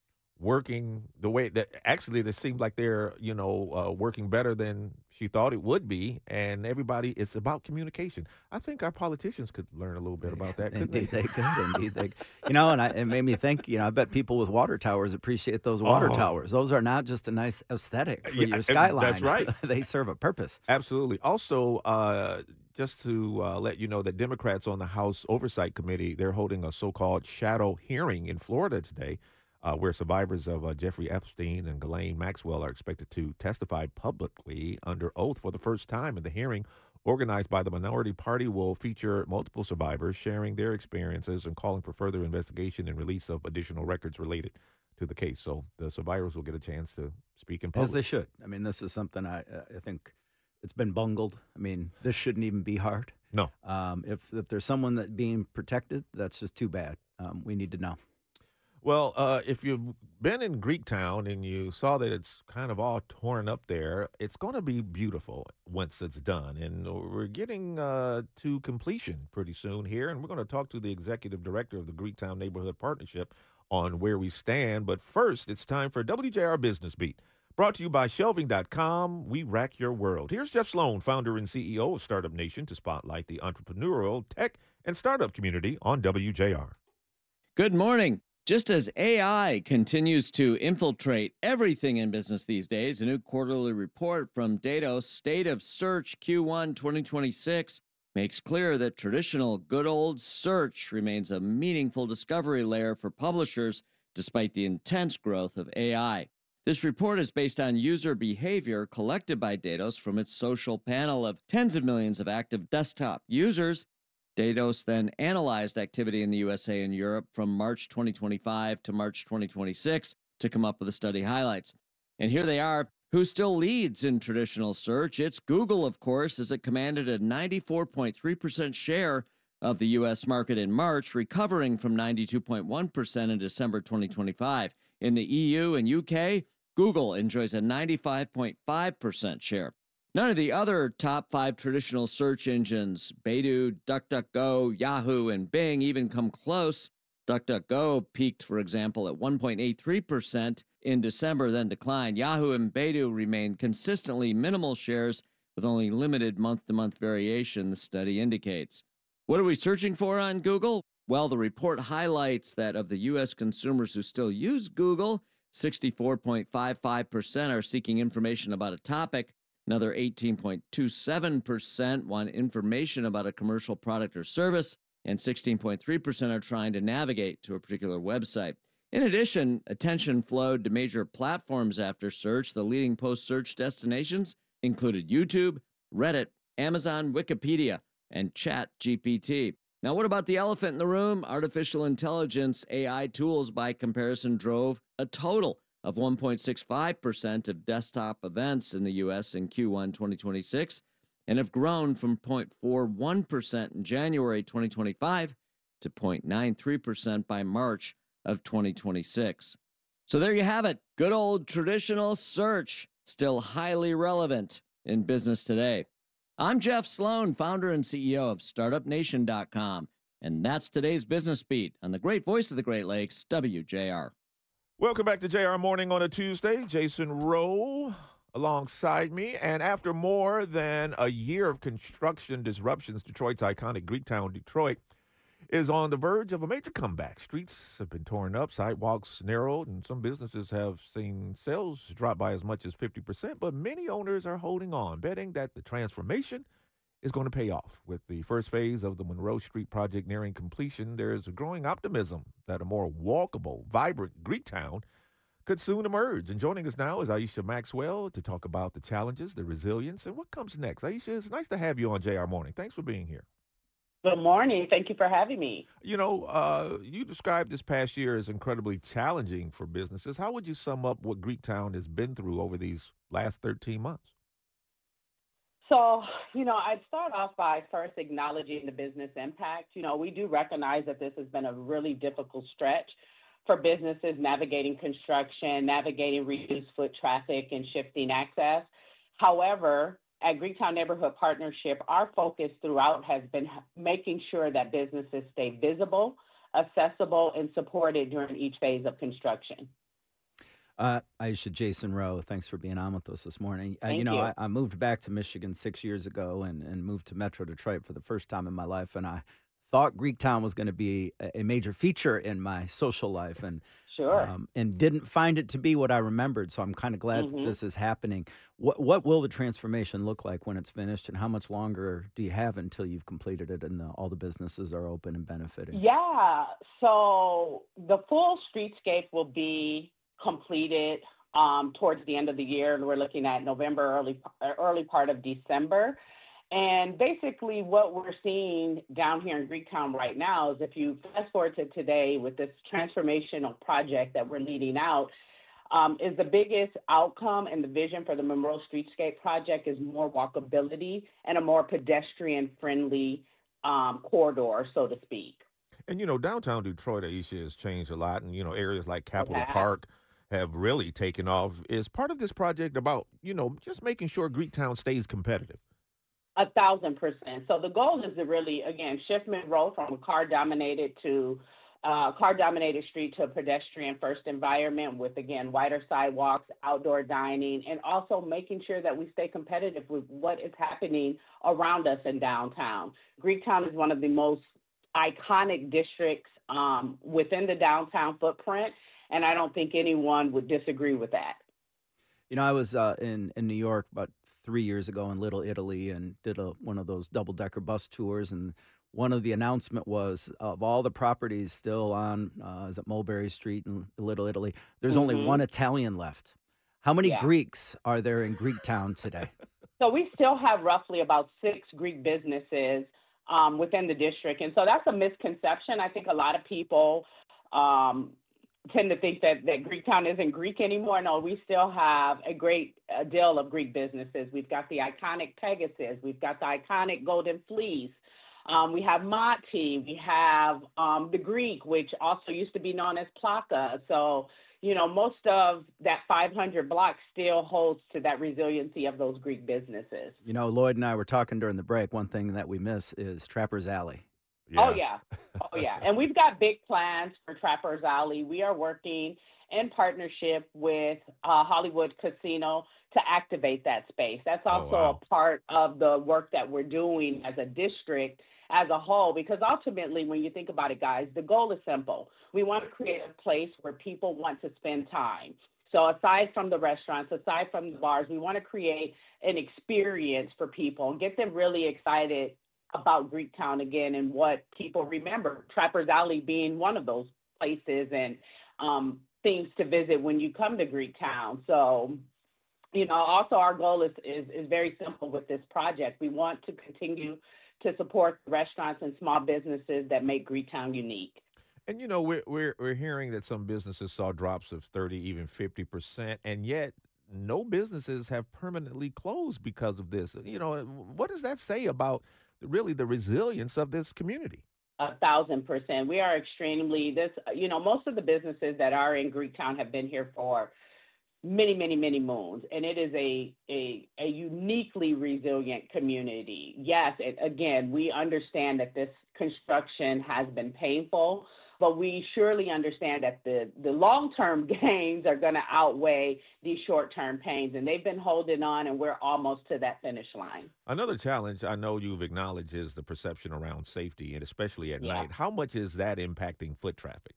working the way that actually it seems like they're, you know, uh, working better than she thought it would be. And everybody, it's about communication. I think our politicians could learn a little bit about that. Couldn't Indeed, they? they could. Indeed, they. You know, and I, it made me think. You know, I bet people with water towers appreciate those water Oh. towers. Those are not just a nice aesthetic for Yeah, your and skyline. that's right. They serve a purpose. Absolutely. Also, uh, just to uh, let you know that Democrats on the House Oversight Committee, they're holding a so-called shadow hearing in Florida today, uh, where survivors of uh, Jeffrey Epstein and Ghislaine Maxwell are expected to testify publicly under oath for the first time. In the hearing, organized by the minority party, will feature multiple survivors sharing their experiences and calling for further investigation and release of additional records related to the case. So the survivors will get a chance to speak in public. As they should. I mean, this is something I, I think it's been bungled. I mean, this shouldn't even be hard. No. Um, if, if there's someone that being protected, that's just too bad. Um, we need to know. Well, uh, if you've been in Greektown and you saw that it's kind of all torn up there, it's going to be beautiful once it's done. And we're getting uh, to completion pretty soon here. And we're going to talk to the executive director of the Greektown Neighborhood Partnership on where we stand. But first, it's time for W J R Business Beat. Brought to you by shelving dot com. We rack your world. Here's Jeff Sloan, founder and C E O of Startup Nation, to spotlight the entrepreneurial, tech, and startup community on W J R. Good morning. Just as A I continues to infiltrate everything in business these days, a new quarterly report from Datos, State of Search Q one twenty twenty-six, makes clear that traditional good old search remains a meaningful discovery layer for publishers despite the intense growth of A I. This report is based on user behavior collected by Datos from its social panel of tens of millions of active desktop users. Datos then analyzed activity in the U S A and Europe from March twenty twenty-five to March twenty twenty-six to come up with the study highlights. And here they are. Who still leads in traditional search? It's Google, of course, as it commanded a ninety-four point three percent share of the U S market in March, recovering from ninety-two point one percent in December twenty twenty-five. In the E U and U K, Google enjoys a ninety-five point five percent share. None of the other top five traditional search engines, Baidu, DuckDuckGo, Yahoo, and Bing, even come close. DuckDuckGo peaked, for example, at one point eight three percent in December, then declined. Yahoo and Baidu remained consistently minimal shares with only limited month-to-month variation, the study indicates. What are we searching for on Google? Well, the report highlights that of the U S consumers who still use Google, sixty-four point five five percent are seeking information about a topic. Another eighteen point two seven percent want information about a commercial product or service, and sixteen point three percent are trying to navigate to a particular website. In addition, attention flowed to major platforms after search. The leading post-search destinations included YouTube, Reddit, Amazon, Wikipedia, and ChatGPT. Now, what about the elephant in the room? Artificial intelligence A I tools, by comparison, drove a total of one point six five percent of desktop events in the U S in Q one twenty twenty-six and have grown from zero point four one percent in January twenty twenty-five to zero point nine three percent by March of twenty twenty-six. So there you have it. Good old traditional search, still highly relevant in business today. I'm Jeff Sloan, founder and C E O of startup nation dot com, and that's today's Business Beat on the great voice of the Great Lakes, W J R. Welcome back to J R Morning on a Tuesday. Jason Rowe alongside me. And after more than a year of construction disruptions, Detroit's iconic Greektown, Detroit, is on the verge of a major comeback. Streets have been torn up, sidewalks narrowed, and some businesses have seen sales drop by as much as fifty percent. But many owners are holding on, betting that the transformation is going to pay off. With the first phase of the Monroe Street project nearing completion, there is a growing optimism that a more walkable, vibrant Greektown could soon emerge. And joining us now is Aisha Maxwell to talk about the challenges, the resilience, and what comes next. Aisha, it's nice to have you on J R Morning. Thanks for being here. Good morning. Thank you for having me. You know, uh, you described this past year as incredibly challenging for businesses. How would you sum up what Greektown has been through over these last thirteen months? So, you know, I'd start off by first acknowledging the business impact. You know, we do recognize that this has been a really difficult stretch for businesses navigating construction, navigating reduced foot traffic, and shifting access. However, at Greektown Neighborhood Partnership, our focus throughout has been making sure that businesses stay visible, accessible, and supported during each phase of construction. Uh, Aisha, Jason Rowe, thanks for being on with us this morning. Uh, Thank you know, you. I, I moved back to Michigan six years ago and, and moved to Metro Detroit for the first time in my life, and I thought Greektown was going to be a, a major feature in my social life, and Sure. um, and didn't find it to be what I remembered. So I'm kind of glad Mhm. that this is happening. What what will the transformation look like when it's finished, and how much longer do you have until you've completed it and the, all the businesses are open and benefiting? Yeah, so the full streetscape will be completed um, towards the end of the year, and we're looking at November, early early part of December. And basically, what we're seeing down here in Greektown right now is, if you fast forward to today with this transformational project that we're leading out, um, is the biggest outcome and the vision for the Monroe Streetscape project is more walkability and a more pedestrian-friendly um, corridor, so to speak. And, you know, downtown Detroit, Aisha, has changed a lot. And, you know, areas like Capitol Yeah. Park have really taken off. Is part of this project about, you know, just making sure Greektown stays competitive? A thousand percent. So the goal is to really, again, shift Monroe from a car-dominated to uh, car-dominated street to a pedestrian-first environment with, again, wider sidewalks, outdoor dining, and also making sure that we stay competitive with what is happening around us in downtown. Greektown is one of the most iconic districts um, within the downtown footprint, and I don't think anyone would disagree with that. You know, I was uh, in in New York about three years ago in Little Italy and did a, one of those double decker bus tours, and one of the announcement was, of all the properties still on uh, is it Mulberry Street in Little Italy, there's only Mhm. one Italian left. How many Yeah. Greeks are there in Greektown today? So we still have roughly about six Greek businesses um, within the district. And so that's a misconception. I think a lot of people um, tend to think that, that Greektown isn't Greek anymore. No, we still have a great uh, deal of Greek businesses. We've got the iconic Pegasus. We've got the iconic Golden Fleece. Um, we have Mati. We have um, the Greek, which also used to be known as Plaka. So, you know, most of that five hundred block still holds to that resiliency of those Greek businesses. You know, Lloyd and I were talking during the break. One thing that we miss is Trapper's Alley. Oh, yeah. Oh, yeah. And we've got big plans for Trapper's Alley. We are working in partnership with uh, Hollywood Casino to activate that space. That's also Oh, wow. a part of the work that we're doing as a district as a whole, because ultimately, when you think about it, guys, the goal is simple. We want to create a place where people want to spend time. So aside from the restaurants, aside from the bars, we want to create an experience for people and get them really excited about Greektown again and what people remember, Trapper's Alley being one of those places and um, things to visit when you come to Greektown. So, you know, also our goal is, is, is very simple with this project. We want to continue to support restaurants and small businesses that make Greektown unique. And, you know, we're, we're, we're hearing that some businesses saw drops of thirty, even fifty percent, and yet no businesses have permanently closed because of this. You know, what does that say about really the resilience of this community? A thousand percent. We are extremely, this, you know, most of the businesses that are in Greektown have been here for many, many, many moons. And it is a, a, a uniquely resilient community. Yes, it, again, we understand that this construction has been painful, but we surely understand that the, the long-term gains are going to outweigh these short-term pains. And they've been holding on, and we're almost to that finish line. Another challenge I know you've acknowledged is the perception around safety, and especially at Yeah. night. How much is that impacting foot traffic?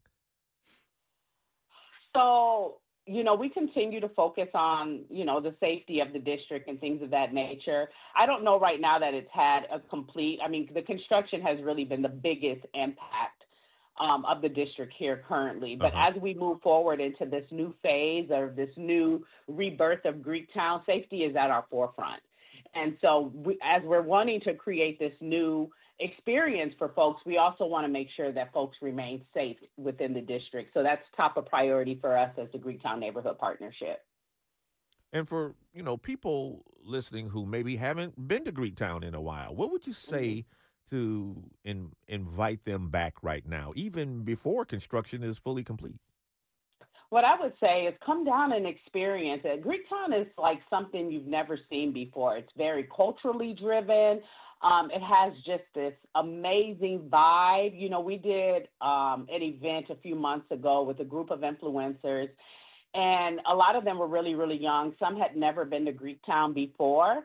So, you know, we continue to focus on, you know, the safety of the district and things of that nature. I don't know right now that it's had a complete, I mean, the construction has really been the biggest impact um, of the district here currently. But Uh-huh. as we move forward into this new phase or this new rebirth of Greektown, safety is at our forefront. And so we, as we're wanting to create this new experience for folks, we also want to make sure that folks remain safe within the district. So that's top of priority for us as the Greektown Neighborhood Partnership. And for, you know, people listening who maybe haven't been to Greektown in a while, what would you say to in, invite them back right now, even before construction is fully complete? What I would say is come down and experience it. Greektown is like something you've never seen before. It's very culturally driven. Um, it has just this amazing vibe. You know, we did um, an event a few months ago with a group of influencers, and a lot of them were really, really young. Some had never been to Greektown before.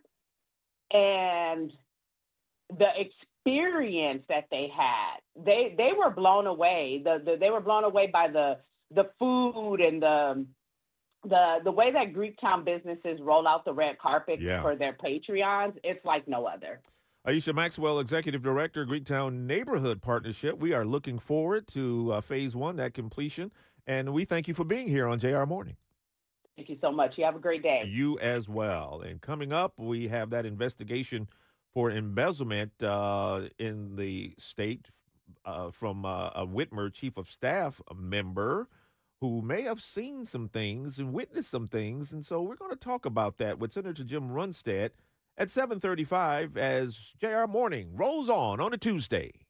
And the experience that they had, they they were blown away. The, the they were blown away by the the food and the the the way that Greektown businesses roll out the red carpet Yeah. for their Patreons. It's like no other. Aisha Maxwell, Executive Director, Greektown Neighborhood Partnership. We are looking forward to uh, phase one, that completion, and we thank you for being here on J R Morning. Thank you so much. You have a great day. You as well. And coming up, we have that investigation for embezzlement uh, in the state uh, from uh, a Whitmer Chief of Staff member who may have seen some things and witnessed some things. And so we're going to talk about that with Senator Jim Runstead at seven thirty-five as J R Morning rolls on on a Tuesday.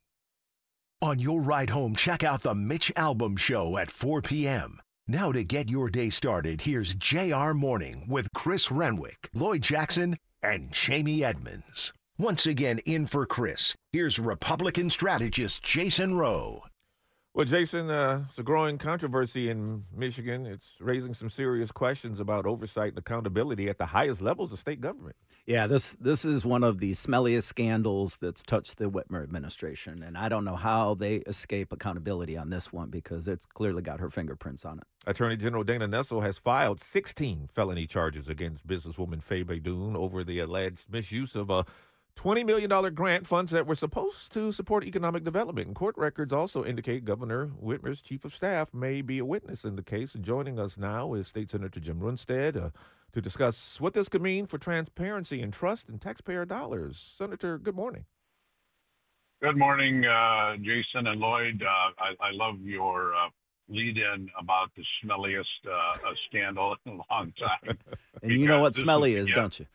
On your ride home, check out the Mitch Albom Show at four p.m. Now to get your day started, here's J R Morning with Chris Renwick, Lloyd Jackson, and Jamie Edmonds. Once again, in for Chris, here's Republican strategist Jason Rowe. Well, Jason, uh, it's a growing controversy in Michigan. It's raising some serious questions about oversight and accountability at the highest levels of state government. Yeah, this this is one of the smelliest scandals that's touched the Whitmer administration, and I don't know how they escape accountability on this one because it's clearly got her fingerprints on it. Attorney General Dana Nessel has filed sixteen felony charges against businesswoman Faye Baydoun over the alleged misuse of a twenty million dollars grant funds that were supposed to support economic development. And court records also indicate Governor Whitmer's chief of staff may be a witness in the case. And joining us now is State Senator Jim Runstead uh, to discuss what this could mean for transparency and trust in taxpayer dollars. Senator, good morning. Good morning, uh, Jason and Lloyd. Uh, I, I love your uh, lead-in about the smelliest uh, uh, scandal in a long time. And you know what Because this smelly is is, the don't you?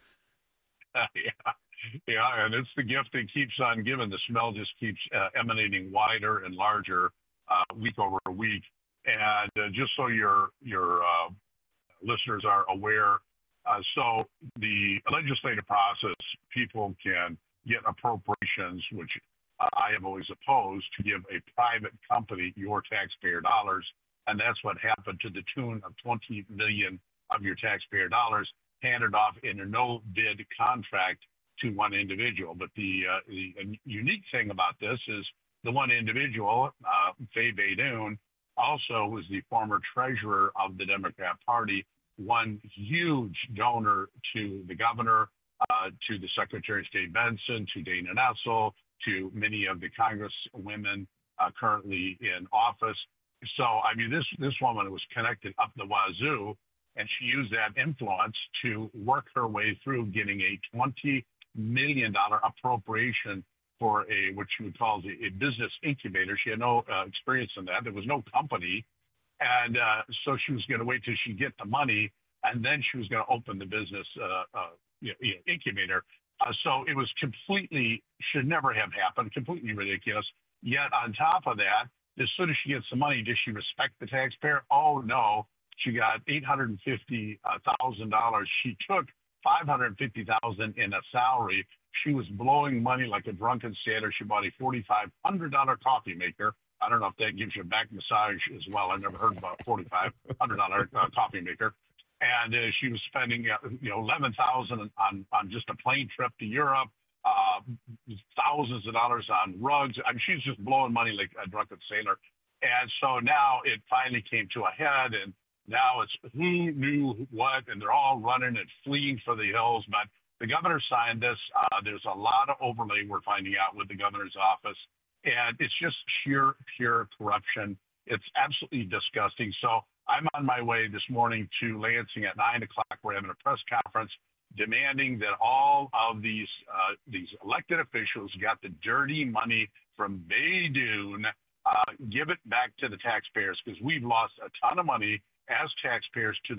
yeah. Yeah, and it's the gift that keeps on giving. The smell just keeps uh, emanating wider and larger uh, week over week. And uh, just so your your uh, listeners are aware, uh, so the legislative process, people can get appropriations, which uh, I have always opposed, to give a private company your taxpayer dollars. And that's what happened to the tune of twenty million dollars of your taxpayer dollars handed off in a no-bid contract to one individual. But the, uh, the unique thing about this is the one individual, uh, Faye Baydoun, also was the former treasurer of the Democrat Party, one huge donor to the governor, uh, to the Secretary of State Benson, to Dana Nessel, to many of the congresswomen uh, currently in office. So, I mean, this, this woman was connected up the wazoo, and she used that influence to work her way through getting a twenty million dollars appropriation for a, what she would call a, a business incubator. She had no uh, experience in that. There was no company. And uh, so she was going to wait till she get the money, and then she was going to open the business uh, uh, you know, incubator. Uh, so it was completely, should never have happened, completely ridiculous. Yet on top of that, as soon as she gets the money, does she respect the taxpayer? Oh, no. She got eight hundred fifty thousand dollars. She took five hundred fifty thousand dollars in a salary. She was blowing money like a drunken sailor. She bought a forty-five hundred dollars coffee maker. I don't know if that gives you a back massage as well. I've never heard about a forty-five hundred dollars uh, coffee maker. And uh, she was spending, uh, you know, eleven thousand dollars on, on just a plane trip to Europe, uh, thousands of dollars on rugs. I mean, she's just blowing money like a drunken sailor. And so now it finally came to a head, and now it's who knew what, and they're all running and fleeing for the hills. But the governor signed this. Uh, there's a lot of overlay we're finding out with the governor's office, and it's just sheer, pure corruption. It's absolutely disgusting. So I'm on my way this morning to Lansing at nine o'clock. We're having a press conference demanding that all of these uh, these elected officials got the dirty money from Baydoun, uh, give it back to the taxpayers, because we've lost a ton of money as taxpayers to this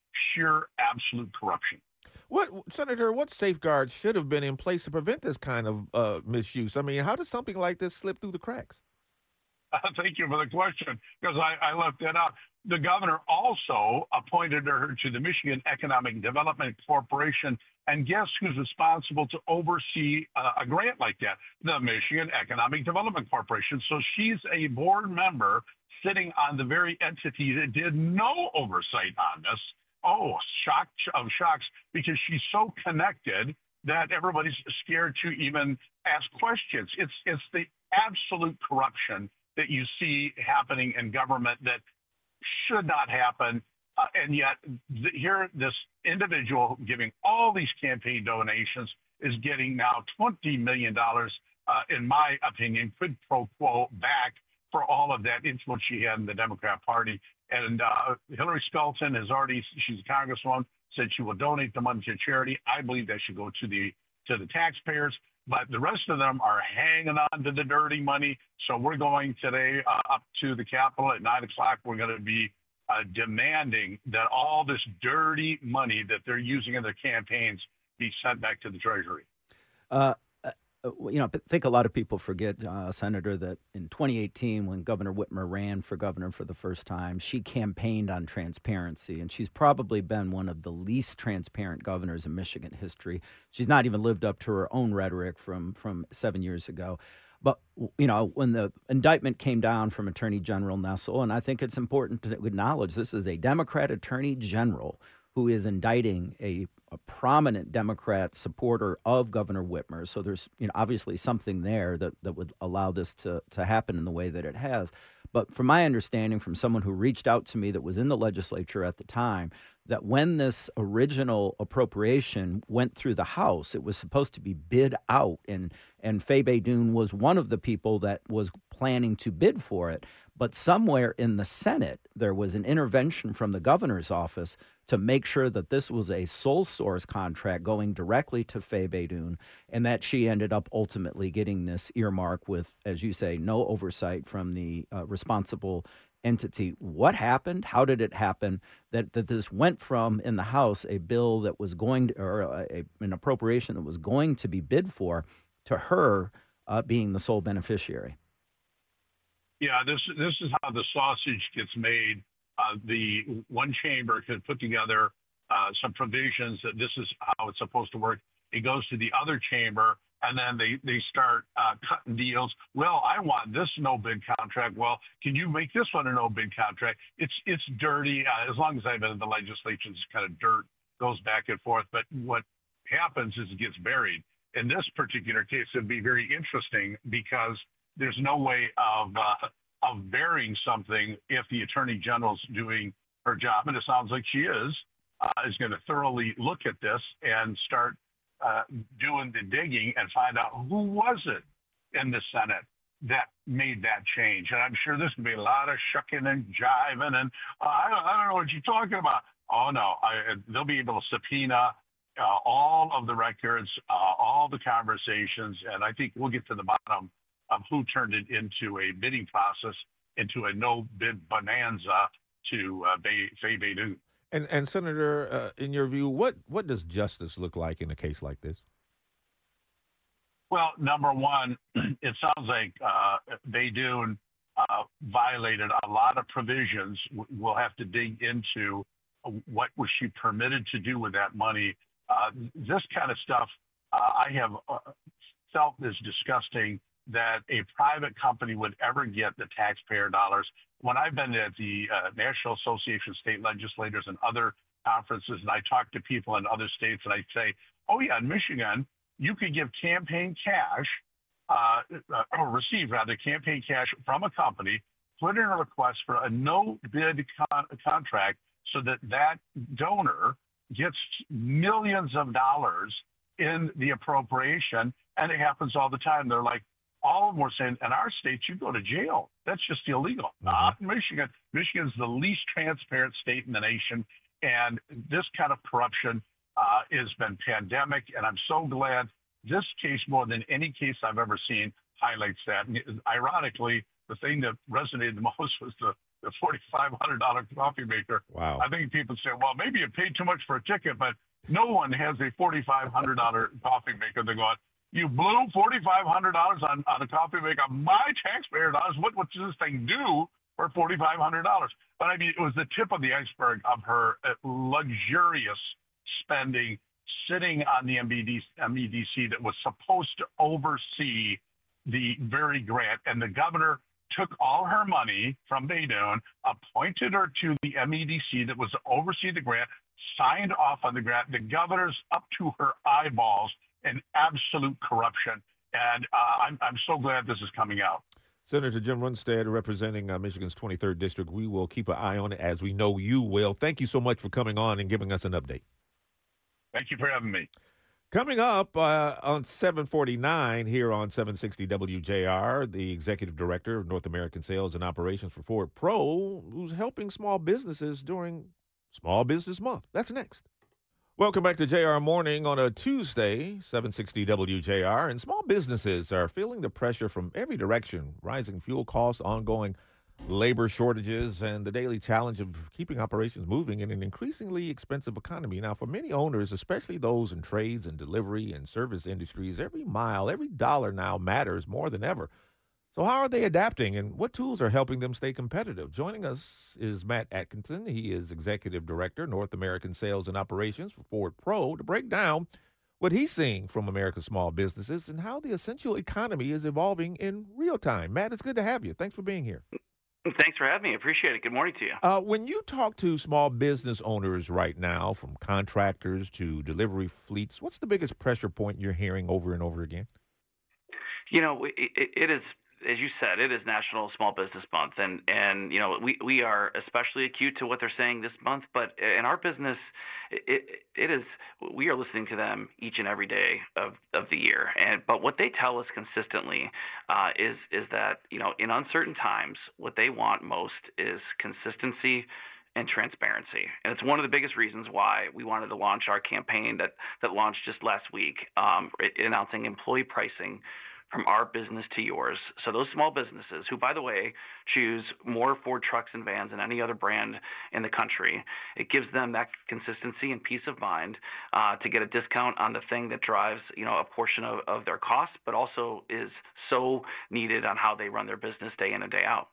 sheer absolute corruption. What, Senator, what safeguards should have been in place to prevent this kind of uh, misuse? I mean, how does something like this slip through the cracks? Uh, thank you for the question, because I, I left that out. The governor also appointed her to the Michigan Economic Development Corporation, and guess who's responsible to oversee uh, a grant like that? The Michigan Economic Development Corporation. So she's a board member sitting on the very entity that did no oversight on this. Oh, shock of shocks, because she's so connected that everybody's scared to even ask questions. It's it's the absolute corruption that you see happening in government that should not happen. Uh, and yet th- here, this individual giving all these campaign donations is getting now twenty million dollars, uh, in my opinion, quid pro quo back for all of that influence she had in the Democrat Party. And uh, Hillary Skelton has already, she's a congresswoman, said she will donate the money to charity. I believe that should go to the to the taxpayers. But the rest of them are hanging on to the dirty money. So we're going today uh, up to the Capitol at nine o'clock. We're going to be uh, demanding that all this dirty money that they're using in their campaigns be sent back to the Treasury. Uh, you know, I think a lot of people forget, uh, Senator, that in twenty eighteen, when Governor Whitmer ran for governor for the first time, she campaigned on transparency, and she's probably been one of the least transparent governors in Michigan history. She's not even lived up to her own rhetoric from, from seven years ago. But, you know, when the indictment came down from Attorney General Nessel, and I think it's important to acknowledge this is a Democrat Attorney General who is indicting a, a prominent Democrat supporter of Governor Whitmer. So there's, you know, obviously something there that, that would allow this to, to happen in the way that it has. But from my understanding, from someone who reached out to me that was in the legislature at the time, that when this original appropriation went through the House, it was supposed to be bid out, and and Faye Baydoun was one of the people that was planning to bid for it. But somewhere in the Senate, there was an intervention from the governor's office to make sure that this was a sole source contract going directly to Faye Baydoun, and that she ended up ultimately getting this earmark with, as you say, no oversight from the uh, responsible entity. What happened? How did it happen that, that this went from, in the House, a bill that was going to, or a, a, an appropriation that was going to be bid for, to her uh, being the sole beneficiary? Yeah, this this is how the sausage gets made. Uh, the one chamber could put together uh, some provisions that this is how it's supposed to work. It goes to the other chamber, and then they, they start uh, cutting deals. Well, I want this no-bid contract. Well, can you make this one a no-bid contract? It's it's dirty. Uh, as long as I've been in the legislature, it's kind of dirt, goes back and forth. But what happens is it gets buried. In this particular case, it would be very interesting because there's no way of uh, of burying something if the Attorney General's doing her job, and it sounds like she is, uh, is going to thoroughly look at this and start uh, doing the digging and find out who was it in the Senate that made that change. And I'm sure there's going to be a lot of shucking and jiving, and uh, I, don't, I don't know what you're talking about. Oh, no, I, they'll be able to subpoena uh, all of the records, uh, all the conversations, and I think we'll get to the bottom of who turned it into a bidding process, into a no-bid bonanza to uh, Bay, Faye Baydoun. And, and Senator, uh, in your view, what, what does justice look like in a case like this? Well, number one, it sounds like uh, Baydoun uh, violated a lot of provisions. We'll have to dig into what was she permitted to do with that money. Uh, this kind of stuff uh, I have uh, felt is disgusting that a private company would ever get the taxpayer dollars. When I've been at the uh, National Association of State Legislators and other conferences, and I talk to people in other states, and I say, oh, yeah, in Michigan, you could give campaign cash, uh, or receive, rather, campaign cash from a company, put in a request for a no-bid con- contract so that that donor gets millions of dollars in the appropriation, and it happens all the time. They're like, all of them were saying, in our state, you go to jail. That's just illegal. Mm-hmm. Not in Michigan. Michigan's the least transparent state in the nation, and this kind of corruption uh, has been pandemic, and I'm so glad this case, more than any case I've ever seen, highlights that. And ironically, the thing that resonated the most was the, the forty-five hundred dollars coffee maker. Wow. I think people say, well, maybe you paid too much for a ticket, but no one has a forty-five hundred dollars coffee maker. They're going, you blew forty-five hundred dollars on, on a coffee maker. My taxpayer dollars. What, what does this thing do for forty-five hundred dollars? But I mean, it was the tip of the iceberg of her uh, luxurious spending sitting on the M E D C that was supposed to oversee the very grant. And the governor took all her money from Baydoun, appointed her to the M E D C that was to oversee the grant, signed off on the grant. The governor's up to her eyeballs in absolute corruption. And uh, I'm, I'm so glad this is coming out. Senator Jim Runstad, representing uh, Michigan's twenty-third District. We will keep an eye on it, as we know you will. Thank you so much for coming on and giving us an update. Thank you for having me. Coming up uh, on seven forty-nine here on seven sixty W J R, the Executive Director of North American Sales and Operations for Ford Pro, who's helping small businesses during Small Business Month. That's next. Welcome back to J R Morning on a Tuesday, seven sixty W J R. And small businesses are feeling the pressure from every direction: rising fuel costs, ongoing labor shortages, and the daily challenge of keeping operations moving in an increasingly expensive economy. Now, for many owners, especially those in trades and delivery and service industries, every mile, every dollar now matters more than ever. So how are they adapting, and what tools are helping them stay competitive? Joining us is Matt Atkinson. He is Executive Director, North American Sales and Operations for Ford Pro, to break down what he's seeing from America's small businesses and how the essential economy is evolving in real time. Matt, it's good to have you. Thanks for being here. Thanks for having me. Appreciate it. Good morning to you. Uh, when you talk to small business owners right now, from contractors to delivery fleets, what's the biggest pressure point you're hearing over and over again? You know, it, it is, as you said, it is National Small Business Month, and, and you know, we, we are especially acute to what they're saying this month, but in our business, it, it is, we are listening to them each and every day of, of the year. And, but what they tell us consistently uh, is, is that, you know, in uncertain times, what they want most is consistency and transparency. And it's one of the biggest reasons why we wanted to launch our campaign that, that launched just last week, um, announcing employee pricing from our business to yours. So those small businesses who, by the way, choose more Ford trucks and vans than any other brand in the country, it gives them that consistency and peace of mind uh, to get a discount on the thing that drives, you know, a portion of, of their costs, but also is so needed on how they run their business day in and day out.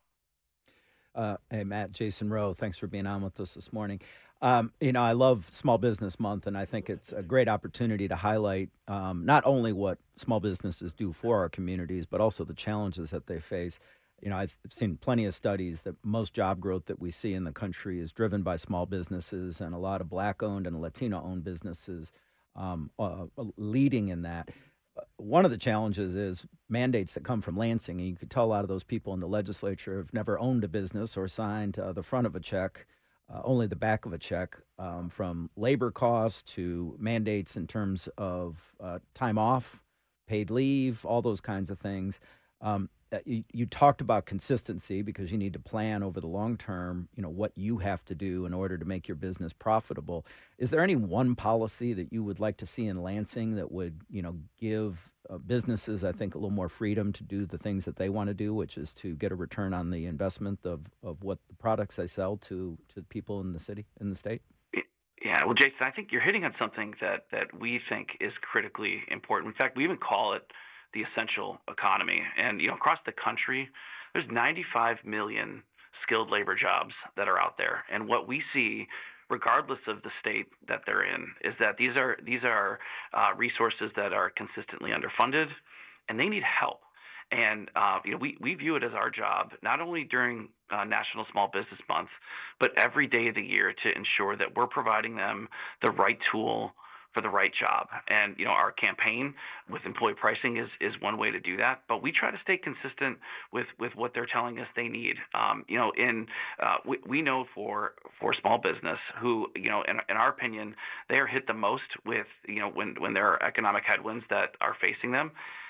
Uh, hey, Matt, Jason Rowe, thanks for being on with us this morning. Um, you know, I love Small Business Month, and I think it's a great opportunity to highlight um, not only what small businesses do for our communities, but also the challenges that they face. You know, I've seen plenty of studies that most job growth that we see in the country is driven by small businesses, and a lot of Black-owned and Latino-owned businesses um, uh, leading in that. One of the challenges is mandates that come from Lansing, and you could tell a lot of those people in the legislature have never owned a business or signed uh, the front of a check, uh, only the back of a check, um, from labor costs to mandates in terms of uh, time off, paid leave, all those kinds of things. Um, you, you talked about consistency because you need to plan over the long term, you know, what you have to do in order to make your business profitable. Is there any one policy that you would like to see in Lansing that would, you know, give uh, businesses, I think, a little more freedom to do the things that they want to do, which is to get a return on the investment of, of what the products they sell to, to people in the city, in the state? Yeah, well, Jason, I think you're hitting on something that, that we think is critically important. In fact, we even call it the essential economy. And, you know, across the country, there's ninety-five million skilled labor jobs that are out there. And what we see, regardless of the state that they're in, is that these are these are uh, resources that are consistently underfunded, and they need help. And, uh, you know, we, we view it as our job, not only during uh, National Small Business Month, but every day of the year to ensure that we're providing them the right tool for the right job. And, you know, our campaign with employee pricing is, is one way to do that, but we try to stay consistent with, with what they're telling us they need. Um, you know, in, uh, we, we know for, for small business who, you know, in, in our opinion, they are hit the most with, you know, when, when there are economic headwinds that are facing them.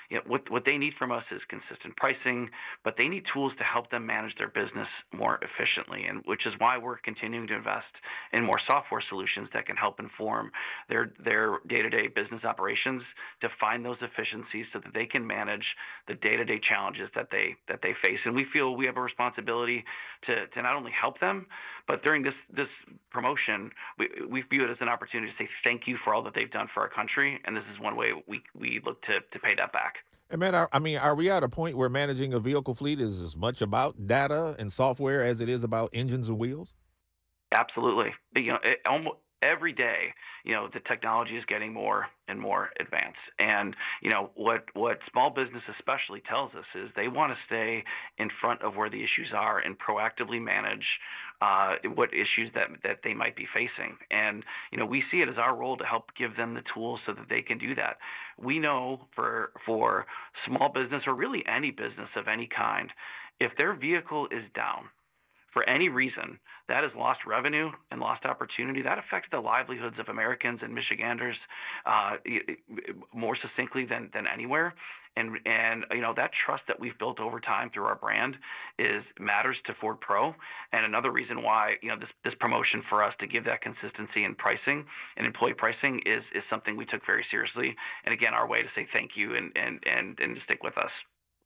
you know, what what they need from us is consistent pricing, but they need tools to help them manage their business more efficiently, and which is why we're continuing to invest in more software solutions that can help inform their their day-to-day business operations to find those efficiencies so that they can manage the day-to-day challenges that they that they face. And we feel we have a responsibility to to not only help them, but during this this promotion, we we view it as an opportunity to say thank you for all that they've done for our country, and this is one way we we look to to pay that back. And man, are, I mean, are we at a point where managing a vehicle fleet is as much about data and software as it is about engines and wheels? Absolutely. You know, it, almost every day, you know, the technology is getting more and more advanced. And, you know, what, what small business especially tells us is they want to stay in front of where the issues are and proactively manage uh, what issues that, that they might be facing. And, you know, we see it as our role to help give them the tools so that they can do that. We know for, for small business, or really any business of any kind, if their vehicle is down, for any reason, that is lost revenue and lost opportunity. That affects the livelihoods of Americans and Michiganders uh, more succinctly than than anywhere. And and you know that trust that we've built over time through our brand is matters to Ford Pro. And another reason why you know this this promotion for us to give that consistency in pricing and employee pricing is is something we took very seriously. And again, our way to say thank you and and and, and to stick with us.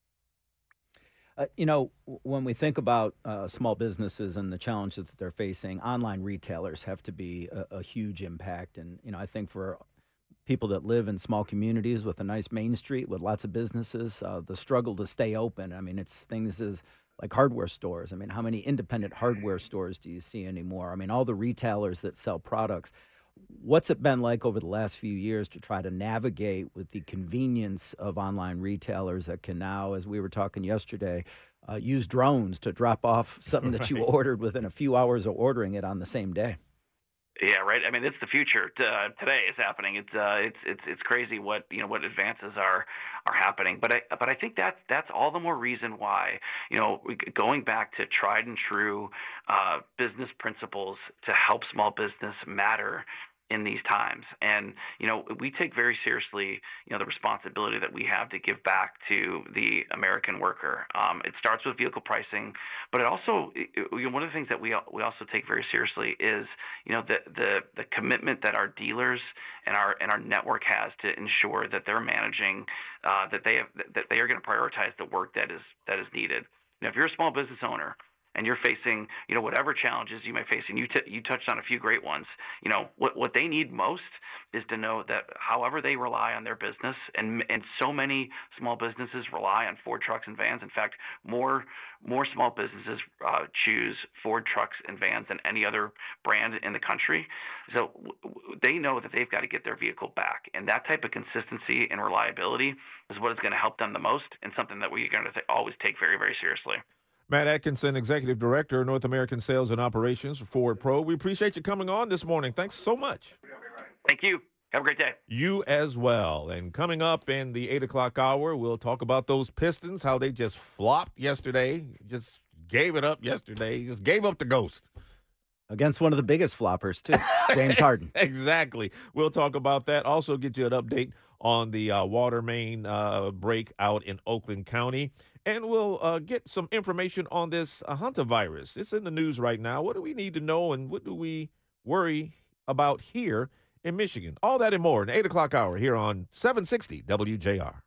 Uh, you know, when we think about uh, small businesses and the challenges that they're facing, online retailers have to be a, a huge impact. And, you know, I think for people that live in small communities with a nice main street with lots of businesses, uh, the struggle to stay open, I mean, it's things as like hardware stores. I mean, how many independent hardware stores do you see anymore? I mean, all the retailers that sell products. What's it been like over the last few years to try to navigate with the convenience of online retailers that can now, as we were talking yesterday, uh, use drones to drop off something that you ordered within a few hours of ordering it on the same day? Yeah, right. I mean, it's the future. Uh, today is happening. It's uh, it's it's it's crazy what you know what advances are are happening. But I but I think that's that's all the more reason why you know going back to tried and true uh, business principles to help small business matter in these times. And, you know, we take very seriously, you know, the responsibility that we have to give back to the American worker. Um, it starts with vehicle pricing, but it also, it, you know, one of the things that we we also take very seriously is, you know, the the the commitment that our dealers and our and our network has to ensure that they're managing, uh, that they have, that they are going to prioritize the work that is that is needed. Now, if you're a small business owner and you're facing, you know, whatever challenges you may face, and you t- you touched on a few great ones. You know, what what they need most is to know that however they rely on their business, and and so many small businesses rely on Ford trucks and vans. In fact, more more small businesses uh, choose Ford trucks and vans than any other brand in the country. So w- they know that they've got to get their vehicle back, and that type of consistency and reliability is what is going to help them the most, and something that we're going to th- always take very very seriously. Matt Atkinson, Executive Director, North American Sales and Operations for Ford Pro. We appreciate you coming on this morning. Thanks so much. Thank you. Have a great day. You as well. And coming up in the eight o'clock hour, we'll talk about those Pistons, how they just flopped yesterday, just gave it up yesterday, just gave up the ghost. Against one of the biggest floppers, too, James Harden. Exactly. We'll talk about that. Also get you an update on the uh, water main uh, break out in Oakland County. And we'll uh, get some information on this uh, hantavirus. It's in the news right now. What do we need to know, and what do we worry about here in Michigan? All that and more in the eight o'clock hour here on seven sixty W J R.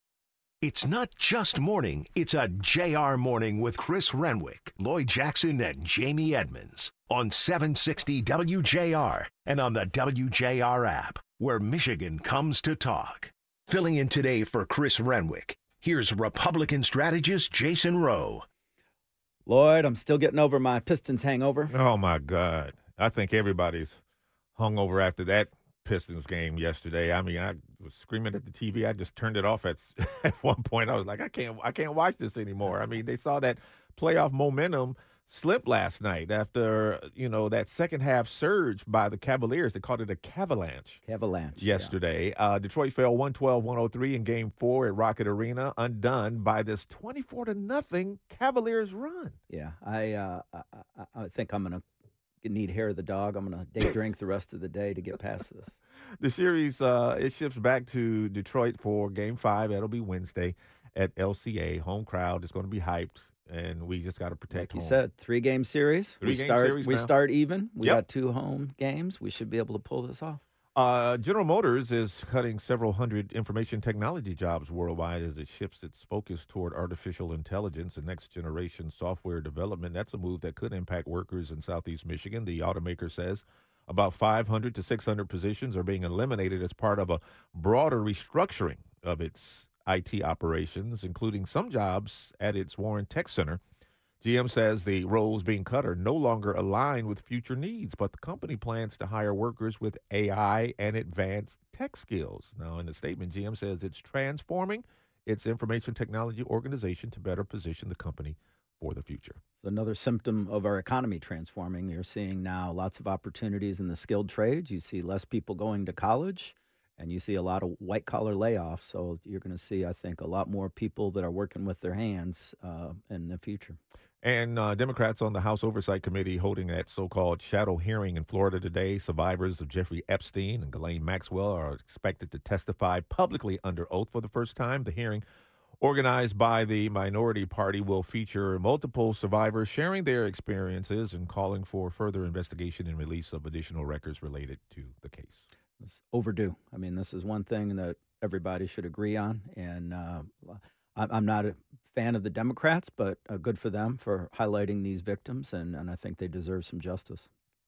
It's not just morning. It's a J R morning with Chris Renwick, Lloyd Jackson, and Jamie Edmonds on seven sixty W J R and on the W J R app, where Michigan comes to talk. Filling in today for Chris Renwick, here's Republican strategist Jason Rowe. Lloyd, I'm still getting over my Pistons hangover. Oh, my God. I think everybody's hungover after that Pistons game yesterday. I mean, I was screaming at the T V. I just turned it off at, at one point. I was like, I can't, I can't watch this anymore. I mean, they saw that playoff momentum slip last night after, you know, that second half surge by the Cavaliers. They called it a Cavalanche. Cavalanche. Yesterday. Yeah. Uh, Detroit fell one twelve one oh three in game four at Rocket Arena, undone by this twenty-four to nothing Cavaliers run. Yeah, I, uh, I, I think I'm going to you need hair of the dog. I'm going to day drink the rest of the day to get past this. The series, uh, it ships back to Detroit for Game Five. That'll be Wednesday at L C A. Home crowd is going to be hyped, and we just got to protect Like you home. said, three-game series. Three we game start, series We now. start even. We Yep. got two home games. We should be able to pull this off. Uh, General Motors is cutting several hundred information technology jobs worldwide as it shifts its focus toward artificial intelligence and next-generation software development. That's a move that could impact workers in Southeast Michigan. The automaker says about five hundred to six hundred positions are being eliminated as part of a broader restructuring of its I T operations, including some jobs at its Warren Tech Center. G M says the roles being cut are no longer aligned with future needs, but the company plans to hire workers with A I and advanced tech skills. Now, in the statement, G M says it's transforming its information technology organization to better position the company for the future. It's another symptom of our economy transforming. You're seeing now lots of opportunities in the skilled trades. You see less people going to college, and you see a lot of white-collar layoffs. So you're going to see, I think, a lot more people that are working with their hands uh, in the future. And uh, Democrats on the House Oversight Committee holding that so-called shadow hearing in Florida today. Survivors of Jeffrey Epstein and Ghislaine Maxwell are expected to testify publicly under oath for the first time. The hearing, organized by the minority party, will feature multiple survivors sharing their experiences and calling for further investigation and release of additional records related to the case. It's overdue. I mean, this is one thing that everybody should agree on, and uh, I- I'm not a fan of the Democrats, but uh, good for them for highlighting these victims, and, and I think they deserve some justice.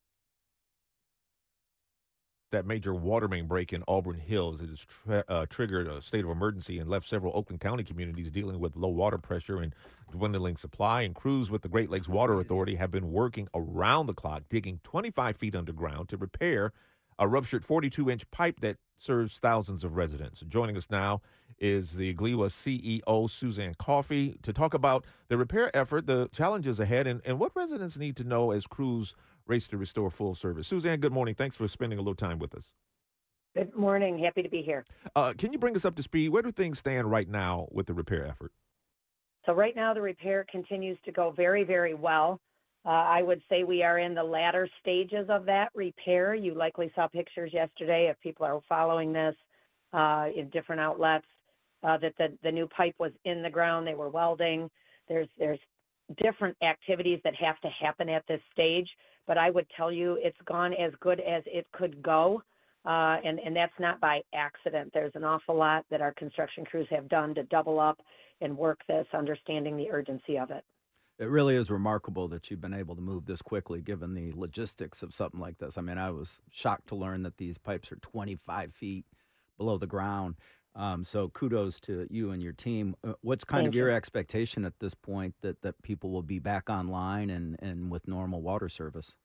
That major water main break in Auburn Hills it has tra- uh, triggered a state of emergency and left several Oakland County communities dealing with low water pressure and dwindling supply. And crews with the Great Lakes Water Authority have been working around the clock, digging twenty-five feet underground to repair a ruptured forty-two inch pipe that serves thousands of residents. Joining us now is the G L E W A C E O, Suzanne Coffey, to talk about the repair effort, the challenges ahead, and, and what residents need to know as crews race to restore full service. Suzanne, good morning. Thanks for spending a little time with us. Good morning. Happy to be here. Uh, can you bring us up to speed? Where do things stand right now with the repair effort? So right now the repair continues to go very, very well. Uh, I would say we are in the latter stages of that repair. You likely saw pictures yesterday if people are following this uh, in different outlets uh, that the, the new pipe was in the ground. They were welding. There's there's different activities that have to happen at this stage, but I would tell you it's gone as good as it could go, uh, and, and that's not by accident. There's an awful lot that our construction crews have done to double up and work this, understanding the urgency of it. It really is remarkable that you've been able to move this quickly, given the logistics of something like this. I mean, I was shocked to learn that these pipes are twenty-five feet below the ground. Um, so kudos to you and your team. Uh, what's kind Thank of your you. expectation at this point that, that people will be back online and, and with normal water service?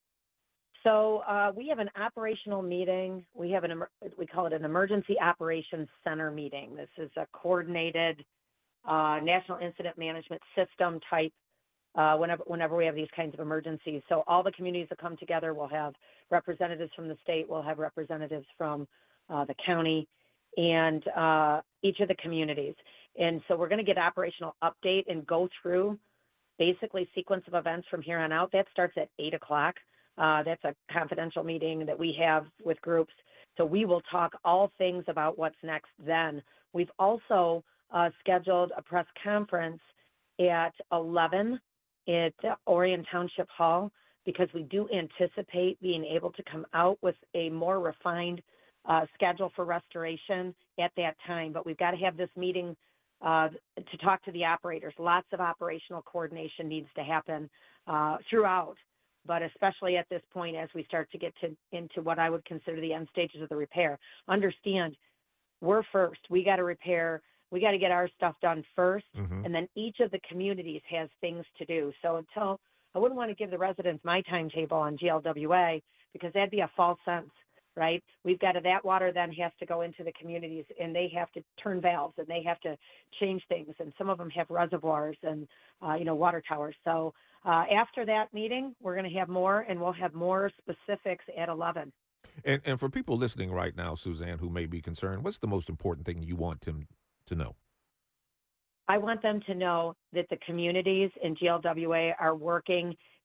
So uh, we have an operational meeting. We have an emer- we call it an emergency operations center meeting. This is a coordinated uh, national incident management system type. Uh, whenever whenever we have these kinds of emergencies, so all the communities that come together will have representatives from the state, we'll have representatives from uh, the county, and uh, each of the communities. And so we're going to get operational update and go through basically sequence of events from here on out. That starts at eight o'clock. Uh, that's a confidential meeting that we have with groups. So we will talk all things about what's next then. We've also uh, scheduled a press conference at eleven at Orion Township Hall, because we do anticipate being able to come out with a more refined uh, schedule for restoration at that time. But we've got to have this meeting uh, to talk to the operators. Lots of operational coordination needs to happen uh, throughout, but especially at this point as we start to get to into what I would consider the end stages of the repair. Understand, we're first. We got to repair. We got to get our stuff done first, Mhm. and then each of the communities has things to do. So until, I wouldn't want to give the residents my timetable on G L W A, because that'd be a false sense, right? We've got to, that water then has to go into the communities, and they have to turn valves, and they have to change things, and some of them have reservoirs and, uh, you know, water towers. So uh, after that meeting, we're going to have more, and we'll have more specifics at eleven. And, and for people listening right now, Suzanne, who may be concerned, what's the most important thing you want them to know? I want them to know that the communities in G L W A are working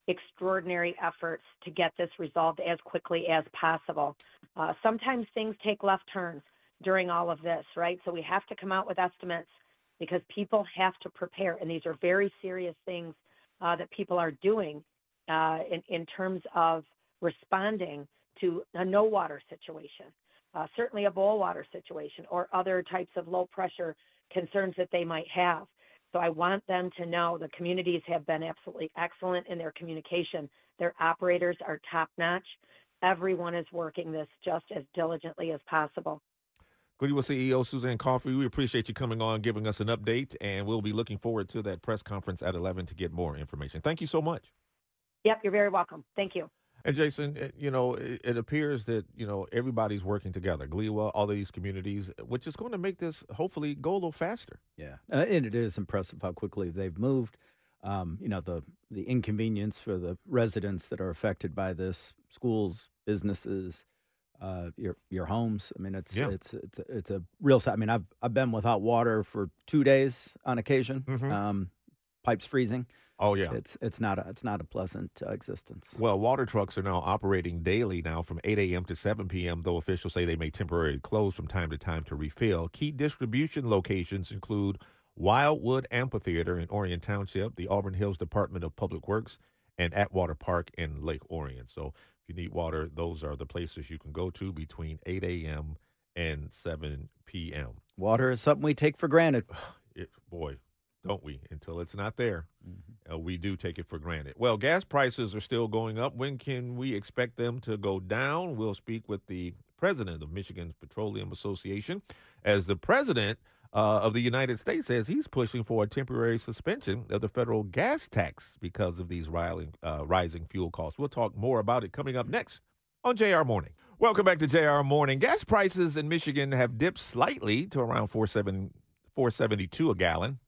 extraordinary efforts to get this resolved as quickly as possible. Uh, sometimes things take left turns during all of this, right? So we have to come out with estimates because people have to prepare, and these are very serious things uh, that people are doing uh, in, in terms of responding to a no water situation, uh, certainly a boil water situation, or other types of low pressure concerns that they might have. So I want them to know the communities have been absolutely excellent in their communication. Their operators are top notch. Everyone is working this just as diligently as possible. Gleewell C E O Suzanne Coffey, we appreciate you coming on, giving us an update, and we'll be looking forward to that press conference at eleven to get more information. Thank you so much. Yep, you're very welcome. Thank you. And Jason, you know, it, it appears that, you know, everybody's working together. Gleewell, all of these communities, which is going to make this hopefully go a little faster. Yeah, uh, and it is impressive how quickly they've moved. Um, you know, the the inconvenience for the residents that are affected by this, schools, businesses, uh, your your homes. I mean, it's Yeah. it's it's a, it's a real. I mean, I've I've been without water for two days on occasion. Mhm. Um, pipes freezing. Oh, yeah. It's it's not a it's not a pleasant uh, existence. Well, water trucks are now operating daily now from eight a.m. to seven p.m., though officials say they may temporarily close from time to time to refill. Key distribution locations include Wildwood Amphitheater in Orion Township, the Auburn Hills Department of Public Works, and Atwater Park in Lake Orion. So if you need water, those are the places you can go to between eight a.m. and seven p.m. Water is something we take for granted. It, boy, don't we? Until it's not there, uh, we do take it for granted. Well, gas prices are still going up. When can we expect them to go down? We'll speak with the president of Michigan's Petroleum Association, as the president uh, of the United States says he's pushing for a temporary suspension of the federal gas tax because of these rising, uh, rising fuel costs. We'll talk more about it coming up next on J R Morning. Welcome back to J R Morning. Gas prices in Michigan have dipped slightly to around four seventy-two a gallon,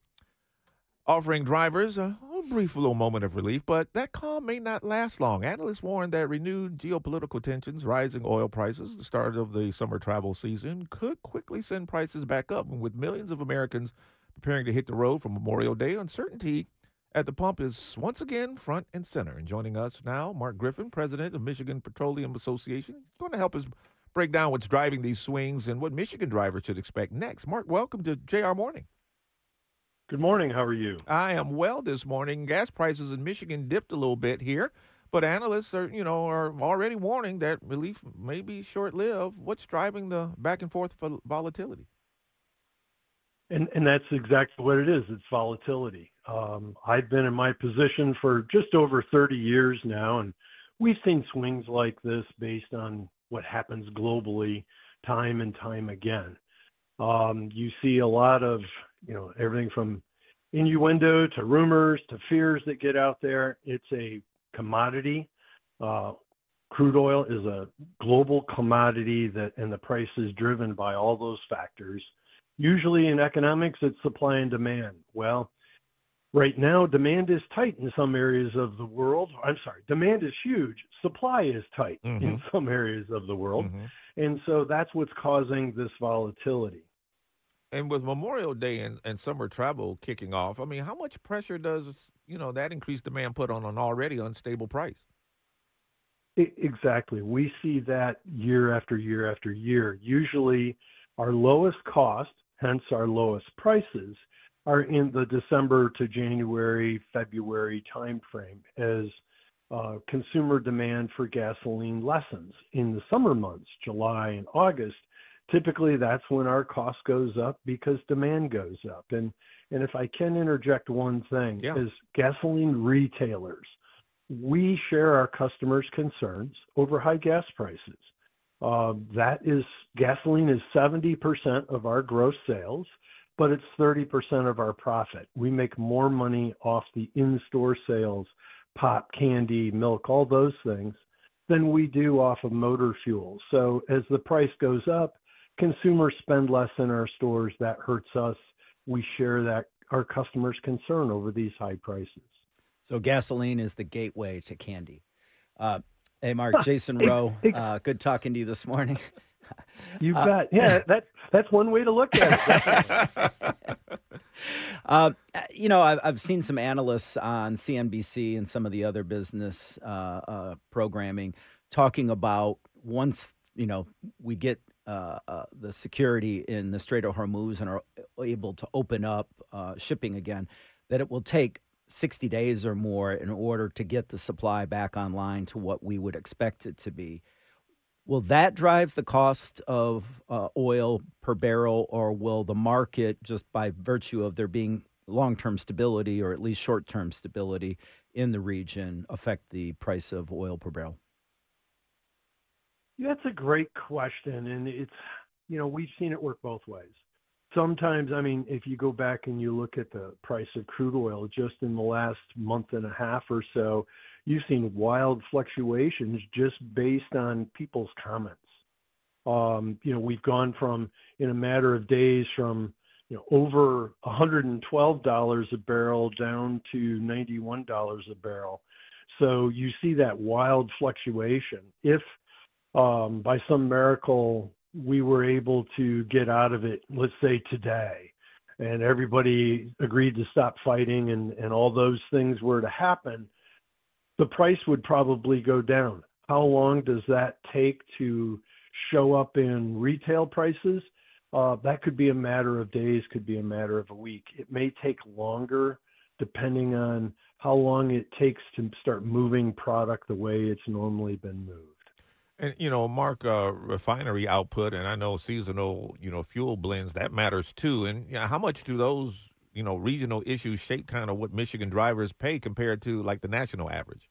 offering drivers a, a brief little moment of relief, but that calm may not last long. Analysts warn that renewed geopolitical tensions, rising oil prices, the start of the summer travel season could quickly send prices back up. And with millions of Americans preparing to hit the road for Memorial Day, uncertainty at the pump is once again front and center. And joining us now, Mark Griffin, president of Michigan Petroleum Association. He's going to help us break down what's driving these swings and what Michigan drivers should expect next. Mark, welcome to J R Morning. Good morning. How are you? I am well this morning. Gas prices in Michigan dipped a little bit here, but analysts are, you know, are already warning that relief may be short-lived. What's driving the back and forth volatility? And and that's exactly what it is. It's volatility. Um, I've been in my position for just over thirty years now, and we've seen swings like this based on what happens globally time and time again. Um, you see a lot of, you know, everything from innuendo to rumors to fears that get out there. It's a commodity. Uh, crude oil is a global commodity that, and the price is driven by all those factors. Usually in economics, it's supply and demand. Well, right now, demand is tight in some areas of the world. I'm sorry, demand is huge. Supply is tight Mhm. in some areas of the world. Mhm. And so that's what's causing this volatility. And with Memorial Day and, and summer travel kicking off, I mean, how much pressure does, you know, that increased demand put on an already unstable price? I- Exactly. We see that year after year after year. Usually our lowest cost, hence our lowest prices, are in the December to January, February timeframe as uh, consumer demand for gasoline lessens. In the summer months, July and August, typically that's when our cost goes up because demand goes up. And and if I can interject one thing, Yeah. as gasoline retailers, we share our customers' concerns over high gas prices. Uh, that is, gasoline is seventy percent of our gross sales, but it's thirty percent of our profit. We make more money off the in-store sales, pop, candy, milk, all those things, than we do off of motor fuel. So as the price goes up, consumers spend less in our stores. That hurts us. We share that our customers' concern over these high prices. So gasoline is the gateway to candy. Uh, hey, Mark, Jason Rowe, uh, good talking to you this morning. You Uh, bet. Yeah, that that's one way to look at it. Uh, you know, I've, I've seen some analysts on C N B C and some of the other business uh, uh, programming talking about once, you know, we get uh, uh, the security in the Strait of Hormuz and are able to open up uh, shipping again, that it will take sixty days or more in order to get the supply back online to what we would expect it to be. Will that drive the cost of uh, oil per barrel, or will the market, just by virtue of there being long-term stability or at least short-term stability in the region, affect the price of oil per barrel? That's a great question, and it's, you know, we've seen it work both ways. Sometimes, I mean, if you go back and you look at the price of crude oil just in the last month and a half or so, you've seen wild fluctuations just based on people's comments. Um, you know, we've gone from, in a matter of days, from, you know, over one hundred twelve dollars a barrel down to ninety-one dollars a barrel. So you see that wild fluctuation. If um, by some miracle we were able to get out of it, let's say today, and everybody agreed to stop fighting and, and all those things were to happen, the price would probably go down. How long does that take to show up in retail prices? Uh, that could be a matter of days, could be a matter of a week. It may take longer depending on how long it takes to start moving product the way it's normally been moved. And, you know, Mark, uh, refinery output, and I know seasonal, you know, fuel blends, that matters too. And you know, how much do those, you know, regional issues shape kind of what Michigan drivers pay compared to like the national average?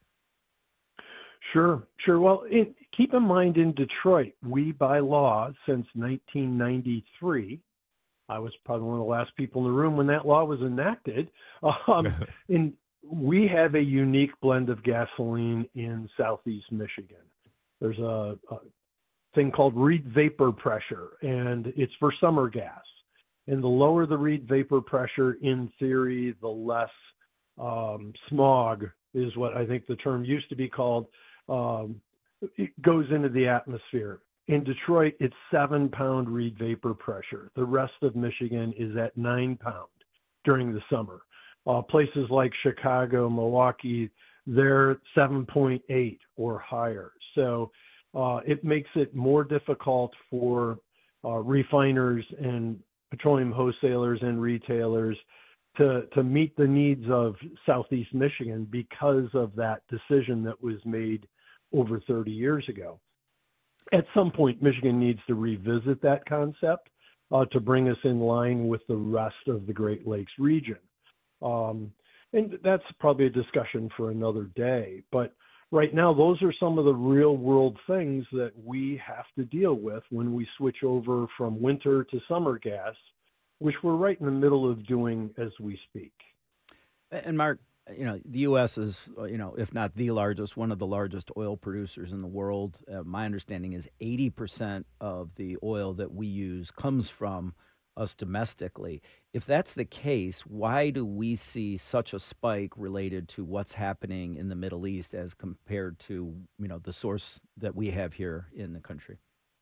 Sure, sure. Well, it, keep in mind in Detroit, we by law since nineteen ninety-three, I was probably one of the last people in the room when that law was enacted, um, and we have a unique blend of gasoline in Southeast Michigan. There's a, a thing called Reed vapor pressure, and it's for summer gas. And the lower the Reed vapor pressure, in theory, the less um, smog is what I think the term used to be called. Um, it goes into the atmosphere. In Detroit, it's seven pound Reed vapor pressure. The rest of Michigan is at nine pound during the summer. Uh, places like Chicago, Milwaukee, they're seven point eight or higher. So uh, it makes it more difficult for uh, refiners and petroleum wholesalers and retailers to, to meet the needs of Southeast Michigan because of that decision that was made over thirty years ago. At some point, Michigan needs to revisit that concept uh, to bring us in line with the rest of the Great Lakes region. Um, and that's probably a discussion for another day. But right now, those are some of the real world things that we have to deal with when we switch over from winter to summer gas, which we're right in the middle of doing as we speak. And Mark, you know, the U S is, you know, if not the largest, one of the largest oil producers in the world. Uh, my understanding is eighty percent of the oil that we use comes from us domestically. If that's the case, why do we see such a spike related to what's happening in the Middle East as compared to, you know, the source that we have here in the country?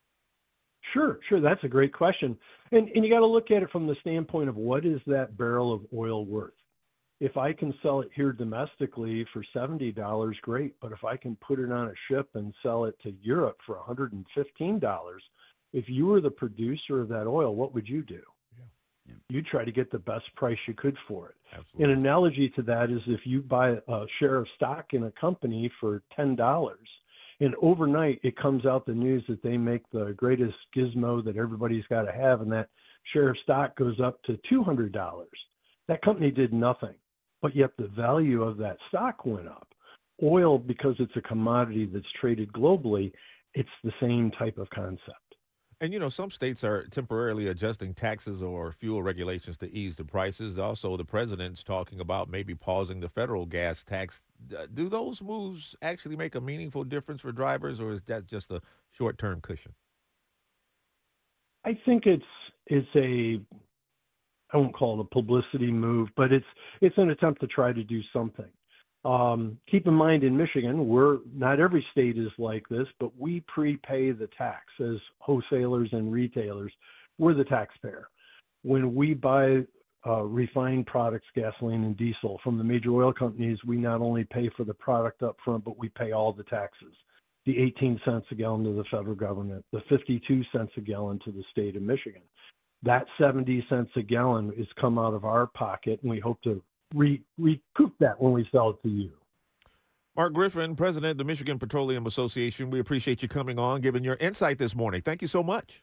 Sure, sure. That's a great question. And, and you got to look at it from the standpoint of what is that barrel of oil worth? If I can sell it here domestically for seventy dollars, great. But if I can put it on a ship and sell it to Europe for one hundred fifteen dollars, if you were the producer of that oil, what would you do? Yeah. Yeah. You'd try to get the best price you could for it. Absolutely. An analogy to that is if you buy a share of stock in a company for ten dollars, and overnight it comes out the news that they make the greatest gizmo that everybody's got to have, and that share of stock goes up to two hundred dollars. That company did nothing, but yet the value of that stock went up. Oil, because it's a commodity that's traded globally, it's the same type of concept. And, you know, some states are temporarily adjusting taxes or fuel regulations to ease the prices. Also, the president's talking about maybe pausing the federal gas tax. Do those moves actually make a meaningful difference for drivers, or is that just a short-term cushion? I think it's it's a, I won't call it a publicity move, but it's it's an attempt to try to do something. Um, keep in mind, in Michigan, we're not every state is like this, but we prepay the tax as wholesalers and retailers. We're the taxpayer. When we buy uh, refined products, gasoline and diesel from the major oil companies, we not only pay for the product up front, but we pay all the taxes. The eighteen cents a gallon to the federal government, the fifty-two cents a gallon to the state of Michigan. That seventy cents a gallon is come out of our pocket, and we hope to re- recoup that when we sell it to you. Mark Griffin, President of the Michigan Petroleum Association, we appreciate you coming on, giving your insight this morning. Thank you so much.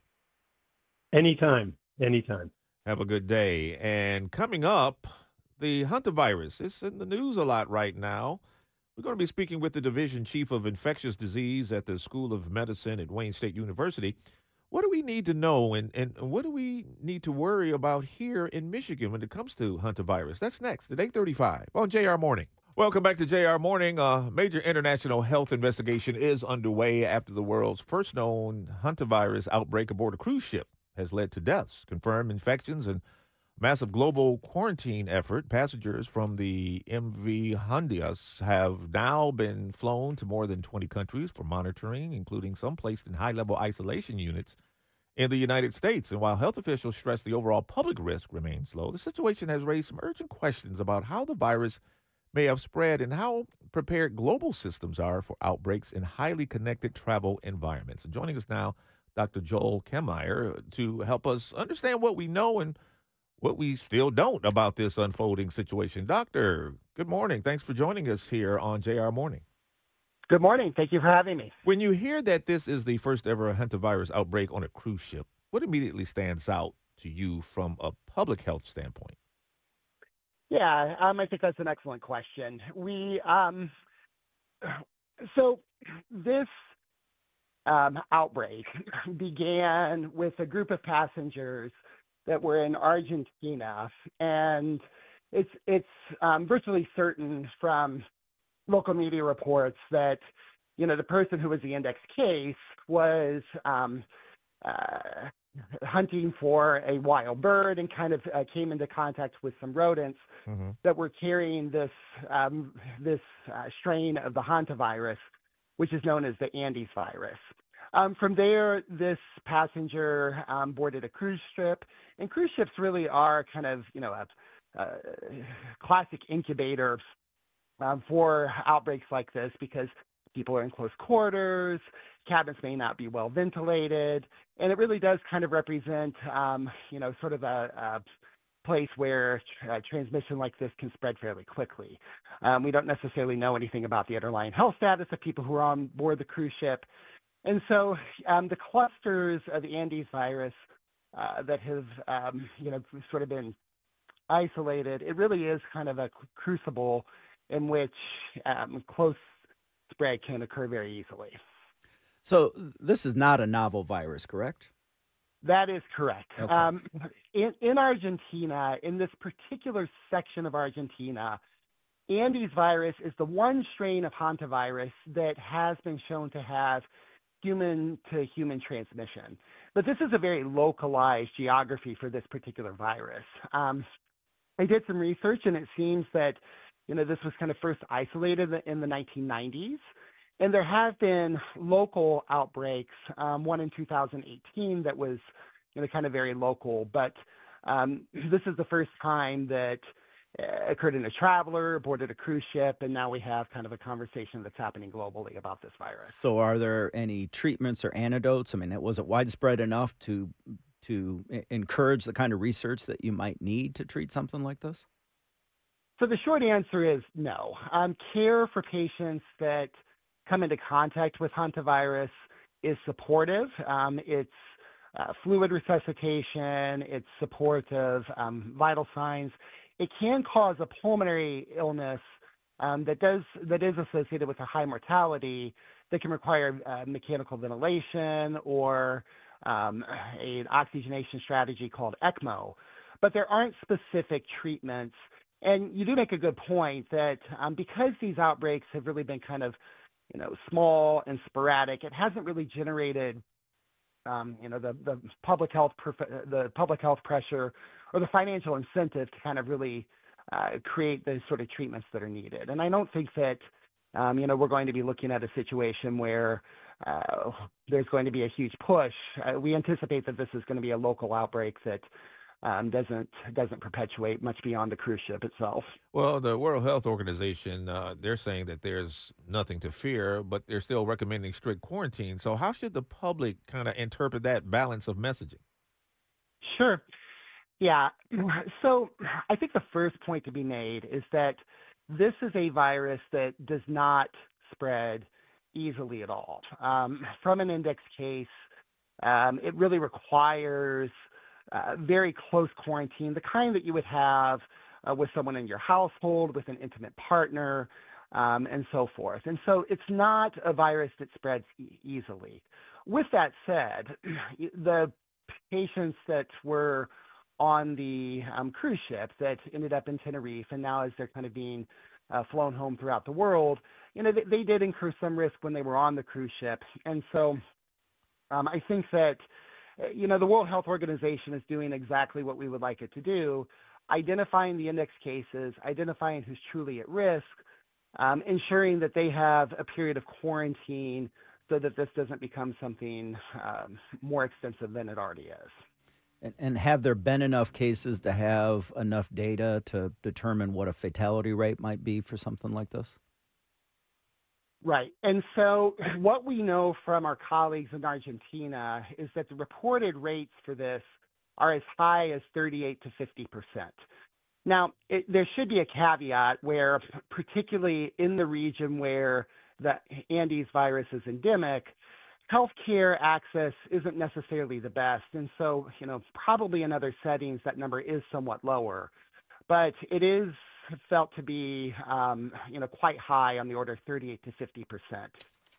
Anytime, anytime. Have a good day. And coming up, the hantavirus. It's in the news a lot right now. We're going to be speaking with the Division Chief of Infectious Disease at the School of Medicine at Wayne State University. What do we need to know, and, and what do we need to worry about here in Michigan when it comes to hantavirus? That's next at eight thirty-five on J R Morning. Welcome back to J R Morning. A major international health investigation is underway after the world's first known hantavirus outbreak aboard a cruise ship has led to deaths, confirmed infections, and massive global quarantine effort. Passengers from the M V Hondias have now been flown to more than twenty countries for monitoring, including some placed in high-level isolation units in the United States. And while health officials stress the overall public risk remains low, the situation has raised some urgent questions about how the virus may have spread and how prepared global systems are for outbreaks in highly connected travel environments. And joining us now, Doctor Joel Kemmeyer, to help us understand what we know and what we still don't about this unfolding situation. Doctor, good morning. Thanks for joining us here on J R Morning. Good morning. Thank you for having me. When you hear that this is the first ever hantavirus outbreak on a cruise ship, what immediately stands out to you from a public health standpoint? Yeah, um, I think that's an excellent question. We um, so this um, outbreak began with a group of passengers that were in Argentina, and it's it's um, virtually certain from local media reports that, you know, the person who was the index case was um, uh, hunting for a wild bird and kind of uh, came into contact with some rodents mm-hmm. that were carrying this um, this uh, strain of the hantavirus, which is known as the Andes virus. Um, from there, this passenger um, boarded a cruise ship, and cruise ships really are kind of, you know, a, a classic incubator um, for outbreaks like this because people are in close quarters, cabins may not be well ventilated, and it really does kind of represent, um, you know, sort of a, a place where uh, transmission like this can spread fairly quickly. Um, we don't necessarily know anything about the underlying health status of people who are on board the cruise ship. And so um, the clusters of the Andes virus uh, that have, um, you know, sort of been isolated, it really is kind of a crucible in which um, close spread can occur very easily. So this is not a novel virus, correct? That is correct. Okay. Um, in, in Argentina, in this particular section of Argentina, Andes virus is the one strain of hantavirus that has been shown to have human-to-human transmission. But this is a very localized geography for this particular virus. Um, I did some research, and it seems that, you know, this was kind of first isolated in the nineteen nineties. And there have been local outbreaks, um, one in two thousand eighteen that was, you know, kind of very local. But um, this is the first time that occurred in a traveler, boarded a cruise ship, and now we have kind of a conversation that's happening globally about this virus. So are there any treatments or antidotes? I mean, was it widespread enough to to encourage the kind of research that you might need to treat something like this? So the short answer is no. Um, care for patients that come into contact with hantavirus is supportive. Um, it's uh, fluid resuscitation, it's supportive, um, vital signs. It can cause a pulmonary illness um, that does that is associated with a high mortality that can require uh, mechanical ventilation or um, an oxygenation strategy called ECMO. But there aren't specific treatments. And you do make a good point that um, because these outbreaks have really been kind of, you know, small and sporadic, it hasn't really generated, um, you know, the, the public health the public health pressure or the financial incentive to kind of really uh, create the sort of treatments that are needed. And I don't think that, um, you know, we're going to be looking at a situation where uh, there's going to be a huge push. Uh, we anticipate that this is going to be a local outbreak that um, doesn't doesn't perpetuate much beyond the cruise ship itself. Well, the World Health Organization, uh, they're saying that there's nothing to fear, but they're still recommending strict quarantine. So how should the public kind of interpret that balance of messaging? Sure. Yeah. So I think the first point to be made is that this is a virus that does not spread easily at all. Um, from an index case, um, it really requires uh, very close quarantine, the kind that you would have uh, with someone in your household, with an intimate partner, um, and so forth. And so it's not a virus that spreads e- easily. With that said, the patients that were on the um, cruise ship that ended up in Tenerife, and now as they're kind of being uh, flown home throughout the world, you know, they, they did incur some risk when they were on the cruise ship. And so um, I think that, you know, the World Health Organization is doing exactly what we would like it to do, identifying the index cases, identifying who's truly at risk, um, ensuring that they have a period of quarantine so that this doesn't become something um, more extensive than it already is. And, and have there been enough cases to have enough data to determine what a fatality rate might be for something like this? Right. And so what we know from our colleagues in Argentina is that the reported rates for this are as high as thirty-eight to fifty percent. Now, it, there should be a caveat where, particularly in the region where the Andes virus is endemic, healthcare access isn't necessarily the best. And so, you know, probably in other settings, that number is somewhat lower. But it is felt to be, um, you know, quite high on the order of thirty-eight to fifty percent.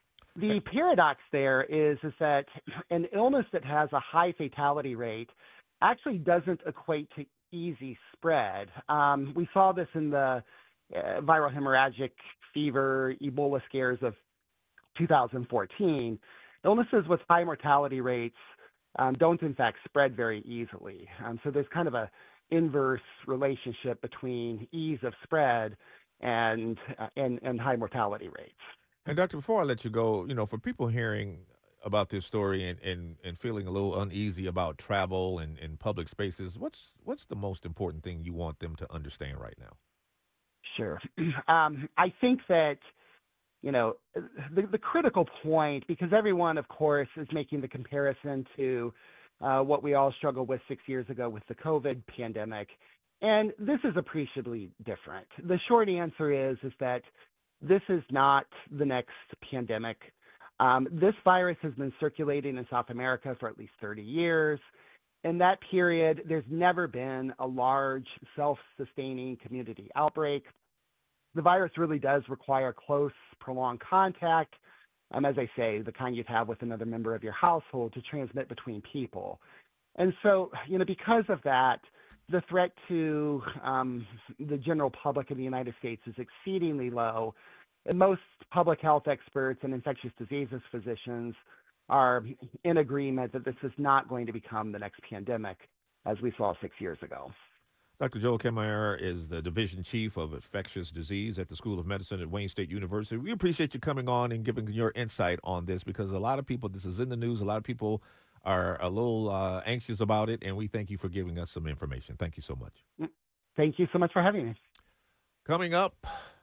The paradox there is, is that an illness that has a high fatality rate actually doesn't equate to easy spread. Um, we saw this in the uh, viral hemorrhagic fever, Ebola scares of two thousand fourteen. Illnesses with high mortality rates um, don't, in fact, spread very easily. Um, so there's kind of a inverse relationship between ease of spread and uh, and, and high mortality rates. And Doctor, before I let you go, you know, for people hearing about this story and, and, and feeling a little uneasy about travel and, and public spaces, what's what's the most important thing you want them to understand right now? Sure. Um, I think that, you know, the, the critical point, because everyone, of course, is making the comparison to uh, what we all struggled with six years ago with the COVID pandemic. And this is appreciably different. The short answer is, is that this is not the next pandemic. Um, this virus has been circulating in South America for at least thirty years. In that period, there's never been a large self-sustaining community outbreak. The virus really does require close, prolonged contact, um, as I say, the kind you'd have with another member of your household to transmit between people. And so, you know, because of that, the threat to um, the general public in the United States is exceedingly low. And most public health experts and infectious diseases physicians are in agreement that this is not going to become the next pandemic as we saw six years ago. Doctor Joel Kemmerer is the Division Chief of Infectious Disease at the School of Medicine at Wayne State University. We appreciate you coming on and giving your insight on this, because a lot of people, this is in the news, a lot of people are a little uh, anxious about it, and we thank you for giving us some information. Thank you so much. Thank you so much for having me. Coming up,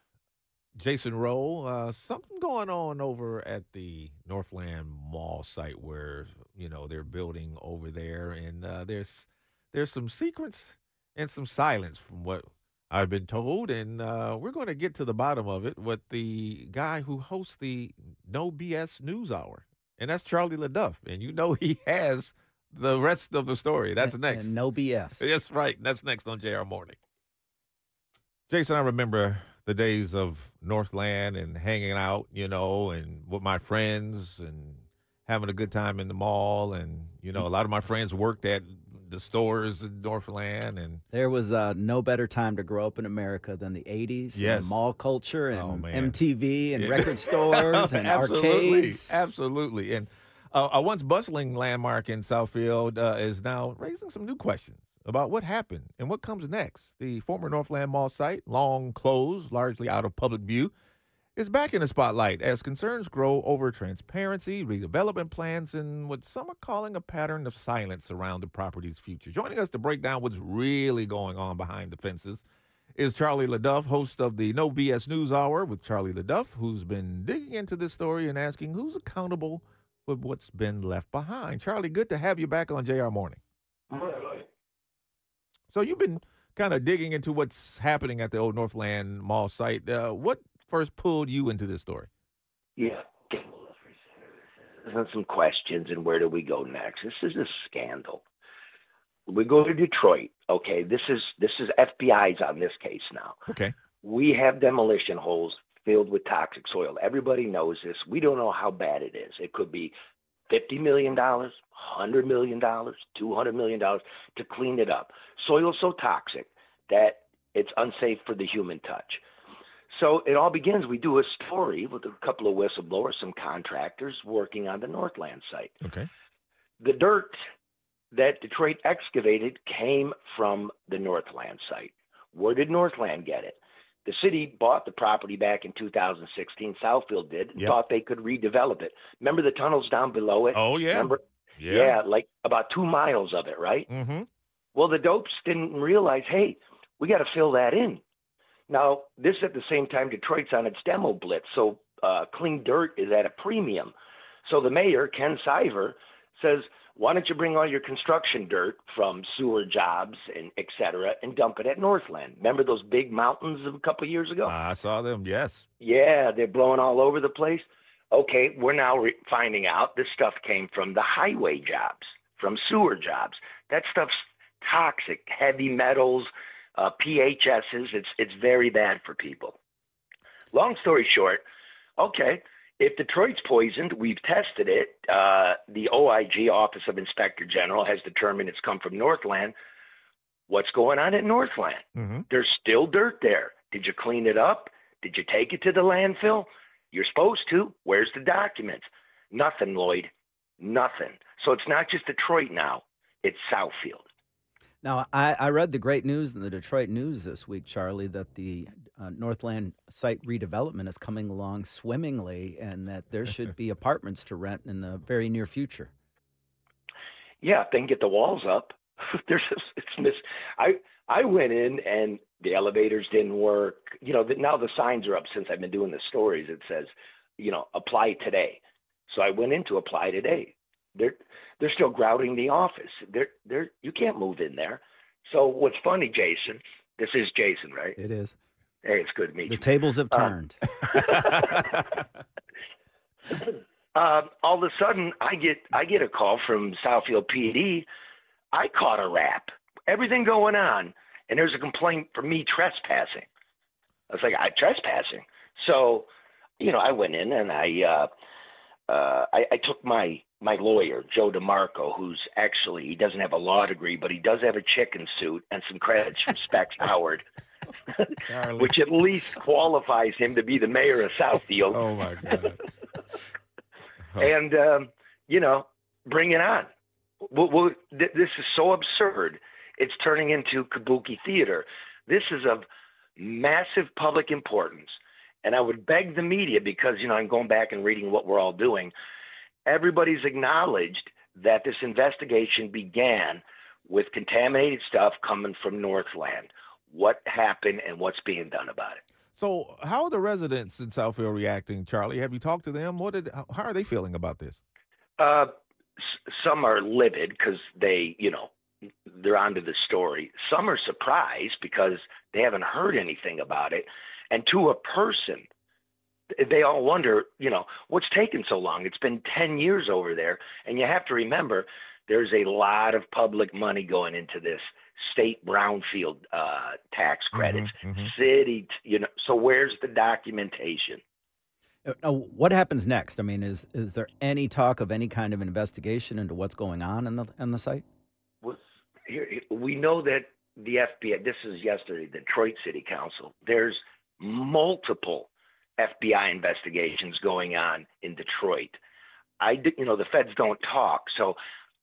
Jason Rowe, uh, something going on over at the Northland Mall site where, you know, they're building over there, and uh, there's there's some secrets and some silence from what I've been told, and uh, we're going to get to the bottom of it with the guy who hosts the No B S News Hour, and that's Charlie LeDuff, and you know he has the rest of the story. That's and, next. And no B S. That's right. That's next on J R Morning. Jason, I remember the days of Northland and hanging out, you know, and with my friends and having a good time in the mall. And, you know, a lot of my friends worked at the stores in Northland. And there was uh, no better time to grow up in America than the eighties. Yes. And mall culture and oh, M T V and yeah. record stores and Absolutely. arcades. Absolutely. And uh, a once bustling landmark in Southfield uh, is now raising some new questions about what happened and what comes next. The former Northland Mall site, long closed, largely out of public view, is back in the spotlight as concerns grow over transparency, redevelopment plans, and what some are calling a pattern of silence around the property's future. Joining us to break down what's really going on behind the fences is Charlie LeDuff, host of the No B S News Hour with Charlie LeDuff, who's been digging into this story and asking who's accountable for what's been left behind. Charlie, good to have you back on J R Morning. So you've been kind of digging into what's happening at the old Northland Mall site. Uh, what first pulled you into this story? Yeah. And some questions, and where do we go next? This is a scandal. We go to Detroit. Okay, this is this is F B I's on this case now. Okay. We have demolition holes filled with toxic soil. Everybody knows this. We don't know how bad it is. It could be fifty million dollars, one hundred million dollars, two hundred million dollars to clean it up. Soil's so toxic that it's unsafe for the human touch. So it all begins, we do a story with a couple of whistleblowers, some contractors working on the Northland site. Okay. The dirt that Detroit excavated came from the Northland site. Where did Northland get it? The city bought the property back in two thousand sixteen. Southfield did. And Yep. thought they could redevelop it. Remember the tunnels down below it? Oh, yeah. Remember? Yeah. Yeah, like about two miles of it, right? Mm-hmm. Well, the dopes didn't realize, hey, we got to fill that in. Now, this at the same time Detroit's on its demo blitz, so uh, clean dirt is at a premium. So the mayor, Ken Siver, says, why don't you bring all your construction dirt from sewer jobs and et cetera and dump it at Northland? Remember those big mountains of a couple of years ago? I saw them, yes. Yeah, they're blowing all over the place. Okay, we're now re- finding out this stuff came from the highway jobs, from sewer jobs. That stuff's toxic, heavy metals, uh, P H Ss. It's it's very bad for people. Long story short, okay, if Detroit's poisoned, we've tested it. Uh, the O I G, Office of Inspector General, has determined it's come from Northland. What's going on at Northland? Mm-hmm. There's still dirt there. Did you clean it up? Did you take it to the landfill? You're supposed to. Where's the documents? Nothing, Lloyd. Nothing. So it's not just Detroit now. It's Southfield. Now, I, I read the great news in the Detroit News this week, Charlie, that the uh, Northland site redevelopment is coming along swimmingly and that there should be apartments to rent in the very near future. Yeah, if they can get the walls up. There's it's mis- I I went in and the elevators didn't work. You know, the, now the signs are up since I've been doing the stories. It says, you know, apply today. So I went in to apply today. They're they're still grouting the office. They're they're you can't move in there. So what's funny, Jason? This is Jason, right? It is. Hey, it's good to meet The you. tables have turned. uh, all of a sudden, I get I get a call from Southfield P D. I caught a rap. Everything going on, and there's a complaint for me trespassing. I was like, I trespassing. So, you know, I went in and I uh, uh, I, I took my my lawyer, Joe DeMarco, who's actually, he doesn't have a law degree, but he does have a chicken suit and some credits from Specs Howard, which at least qualifies him to be the mayor of Southfield. Oh, my God. And, um, you know, bring it on. We'll, we'll, th- this is so absurd. It's turning into kabuki theater. This is of massive public importance. And I would beg the media, because, you know, I'm going back and reading what we're all doing. Everybody's acknowledged that this investigation began with contaminated stuff coming from Northland. What happened and what's being done about it? So how are the residents in Southfield reacting, Charlie? Have you talked to them? What did? How are they feeling about this? Uh, s- some are livid because they, you know, they're onto the story. Some are surprised because they haven't heard anything about it. And to a person, they all wonder, you know, what's taken so long? It's been ten years over there. And you have to remember, there's a lot of public money going into this state brownfield uh, tax credits, Mhm, mhm. city, you know, so where's the documentation? Uh, Now, what happens next? I mean, is is there any talk of any kind of investigation into what's going on in the on the site? Was here, we know that the F B I, this is yesterday, the Detroit City Council, there's multiple F B I investigations going on in Detroit. I, did- you know, the feds don't talk, so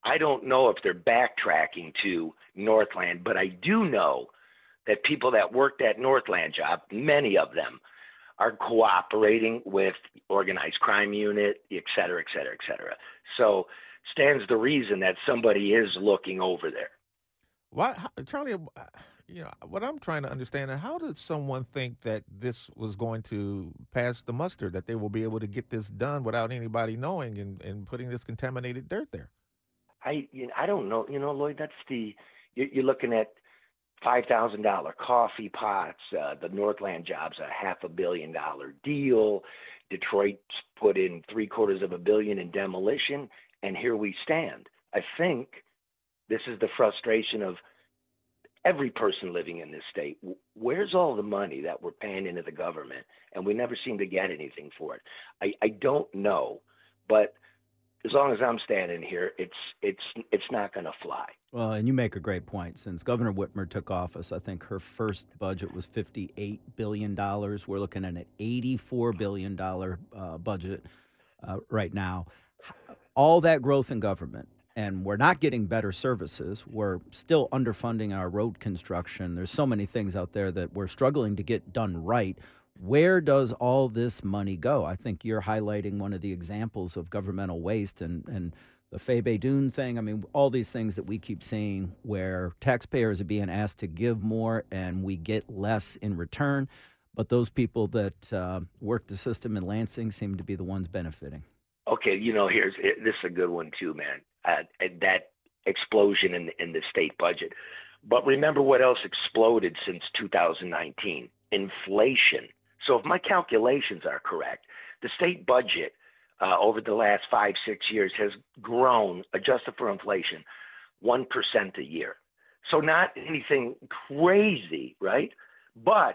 I don't know if they're backtracking to Northland, but I do know that people that worked at Northland job, many of them, are cooperating with organized crime unit, et cetera, et cetera, et cetera. So stands the reason that somebody is looking over there. Why, how, Charlie? You know what I'm trying to understand is how did someone think that this was going to pass the muster, that they will be able to get this done without anybody knowing and, and putting this contaminated dirt there? I you know, I don't know. You know, Lloyd, that's the you're looking at five thousand dollar coffee pots. Uh, the Northland job's a half a billion dollar deal. Detroit's put in three quarters of a billion in demolition, and here we stand. I think this is the frustration of every person living in this state. Where's all the money that we're paying into the government, and we never seem to get anything for it? I, I don't know, but as long as I'm standing here, it's it's it's not going to fly. Well, and you make a great point. Since Governor Whitmer took office, I think her first budget was fifty-eight billion dollars. We're looking at an eighty-four billion dollars uh, budget uh, right now. All that growth in government, and we're not getting better services. We're still underfunding our road construction. There's so many things out there that we're struggling to get done right. Where does all this money go? I think you're highlighting one of the examples of governmental waste and, and the Faye Dune thing. I mean, all these things that we keep seeing where taxpayers are being asked to give more and we get less in return. But those people that uh, work the system in Lansing seem to be the ones benefiting. Okay, you know, here's this is a good one too, man. Uh, that explosion in the, in the state budget. But remember what else exploded since two thousand nineteen? Inflation. So if my calculations are correct, the state budget uh, over the last five, six years has grown, adjusted for inflation, one percent a year. So not anything crazy, right? But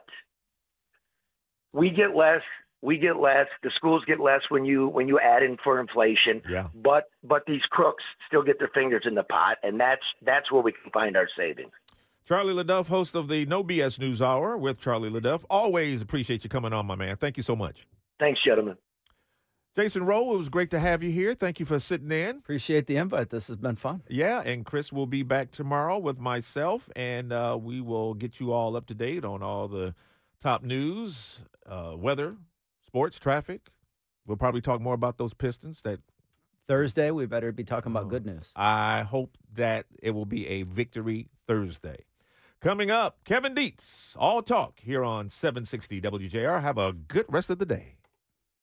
we get less. We get less. The schools get less when you when you add in for inflation. Yeah. But but these crooks still get their fingers in the pot, and that's that's where we can find our savings. Charlie LeDuff, host of the No B S News Hour with Charlie LeDuff. Always appreciate you coming on, my man. Thank you so much. Thanks, gentlemen. Jason Rowe, it was great to have you here. Thank you for sitting in. Appreciate the invite. This has been fun. Yeah, and Chris will be back tomorrow with myself, and uh, we will get you all up to date on all the top news, uh, weather, sports, traffic. We'll probably talk more about those Pistons. That Thursday, we better be talking about good news. I hope that it will be a victory Thursday. Coming up, Kevin Dietz, All Talk here on seven sixty W J R. Have a good rest of the day.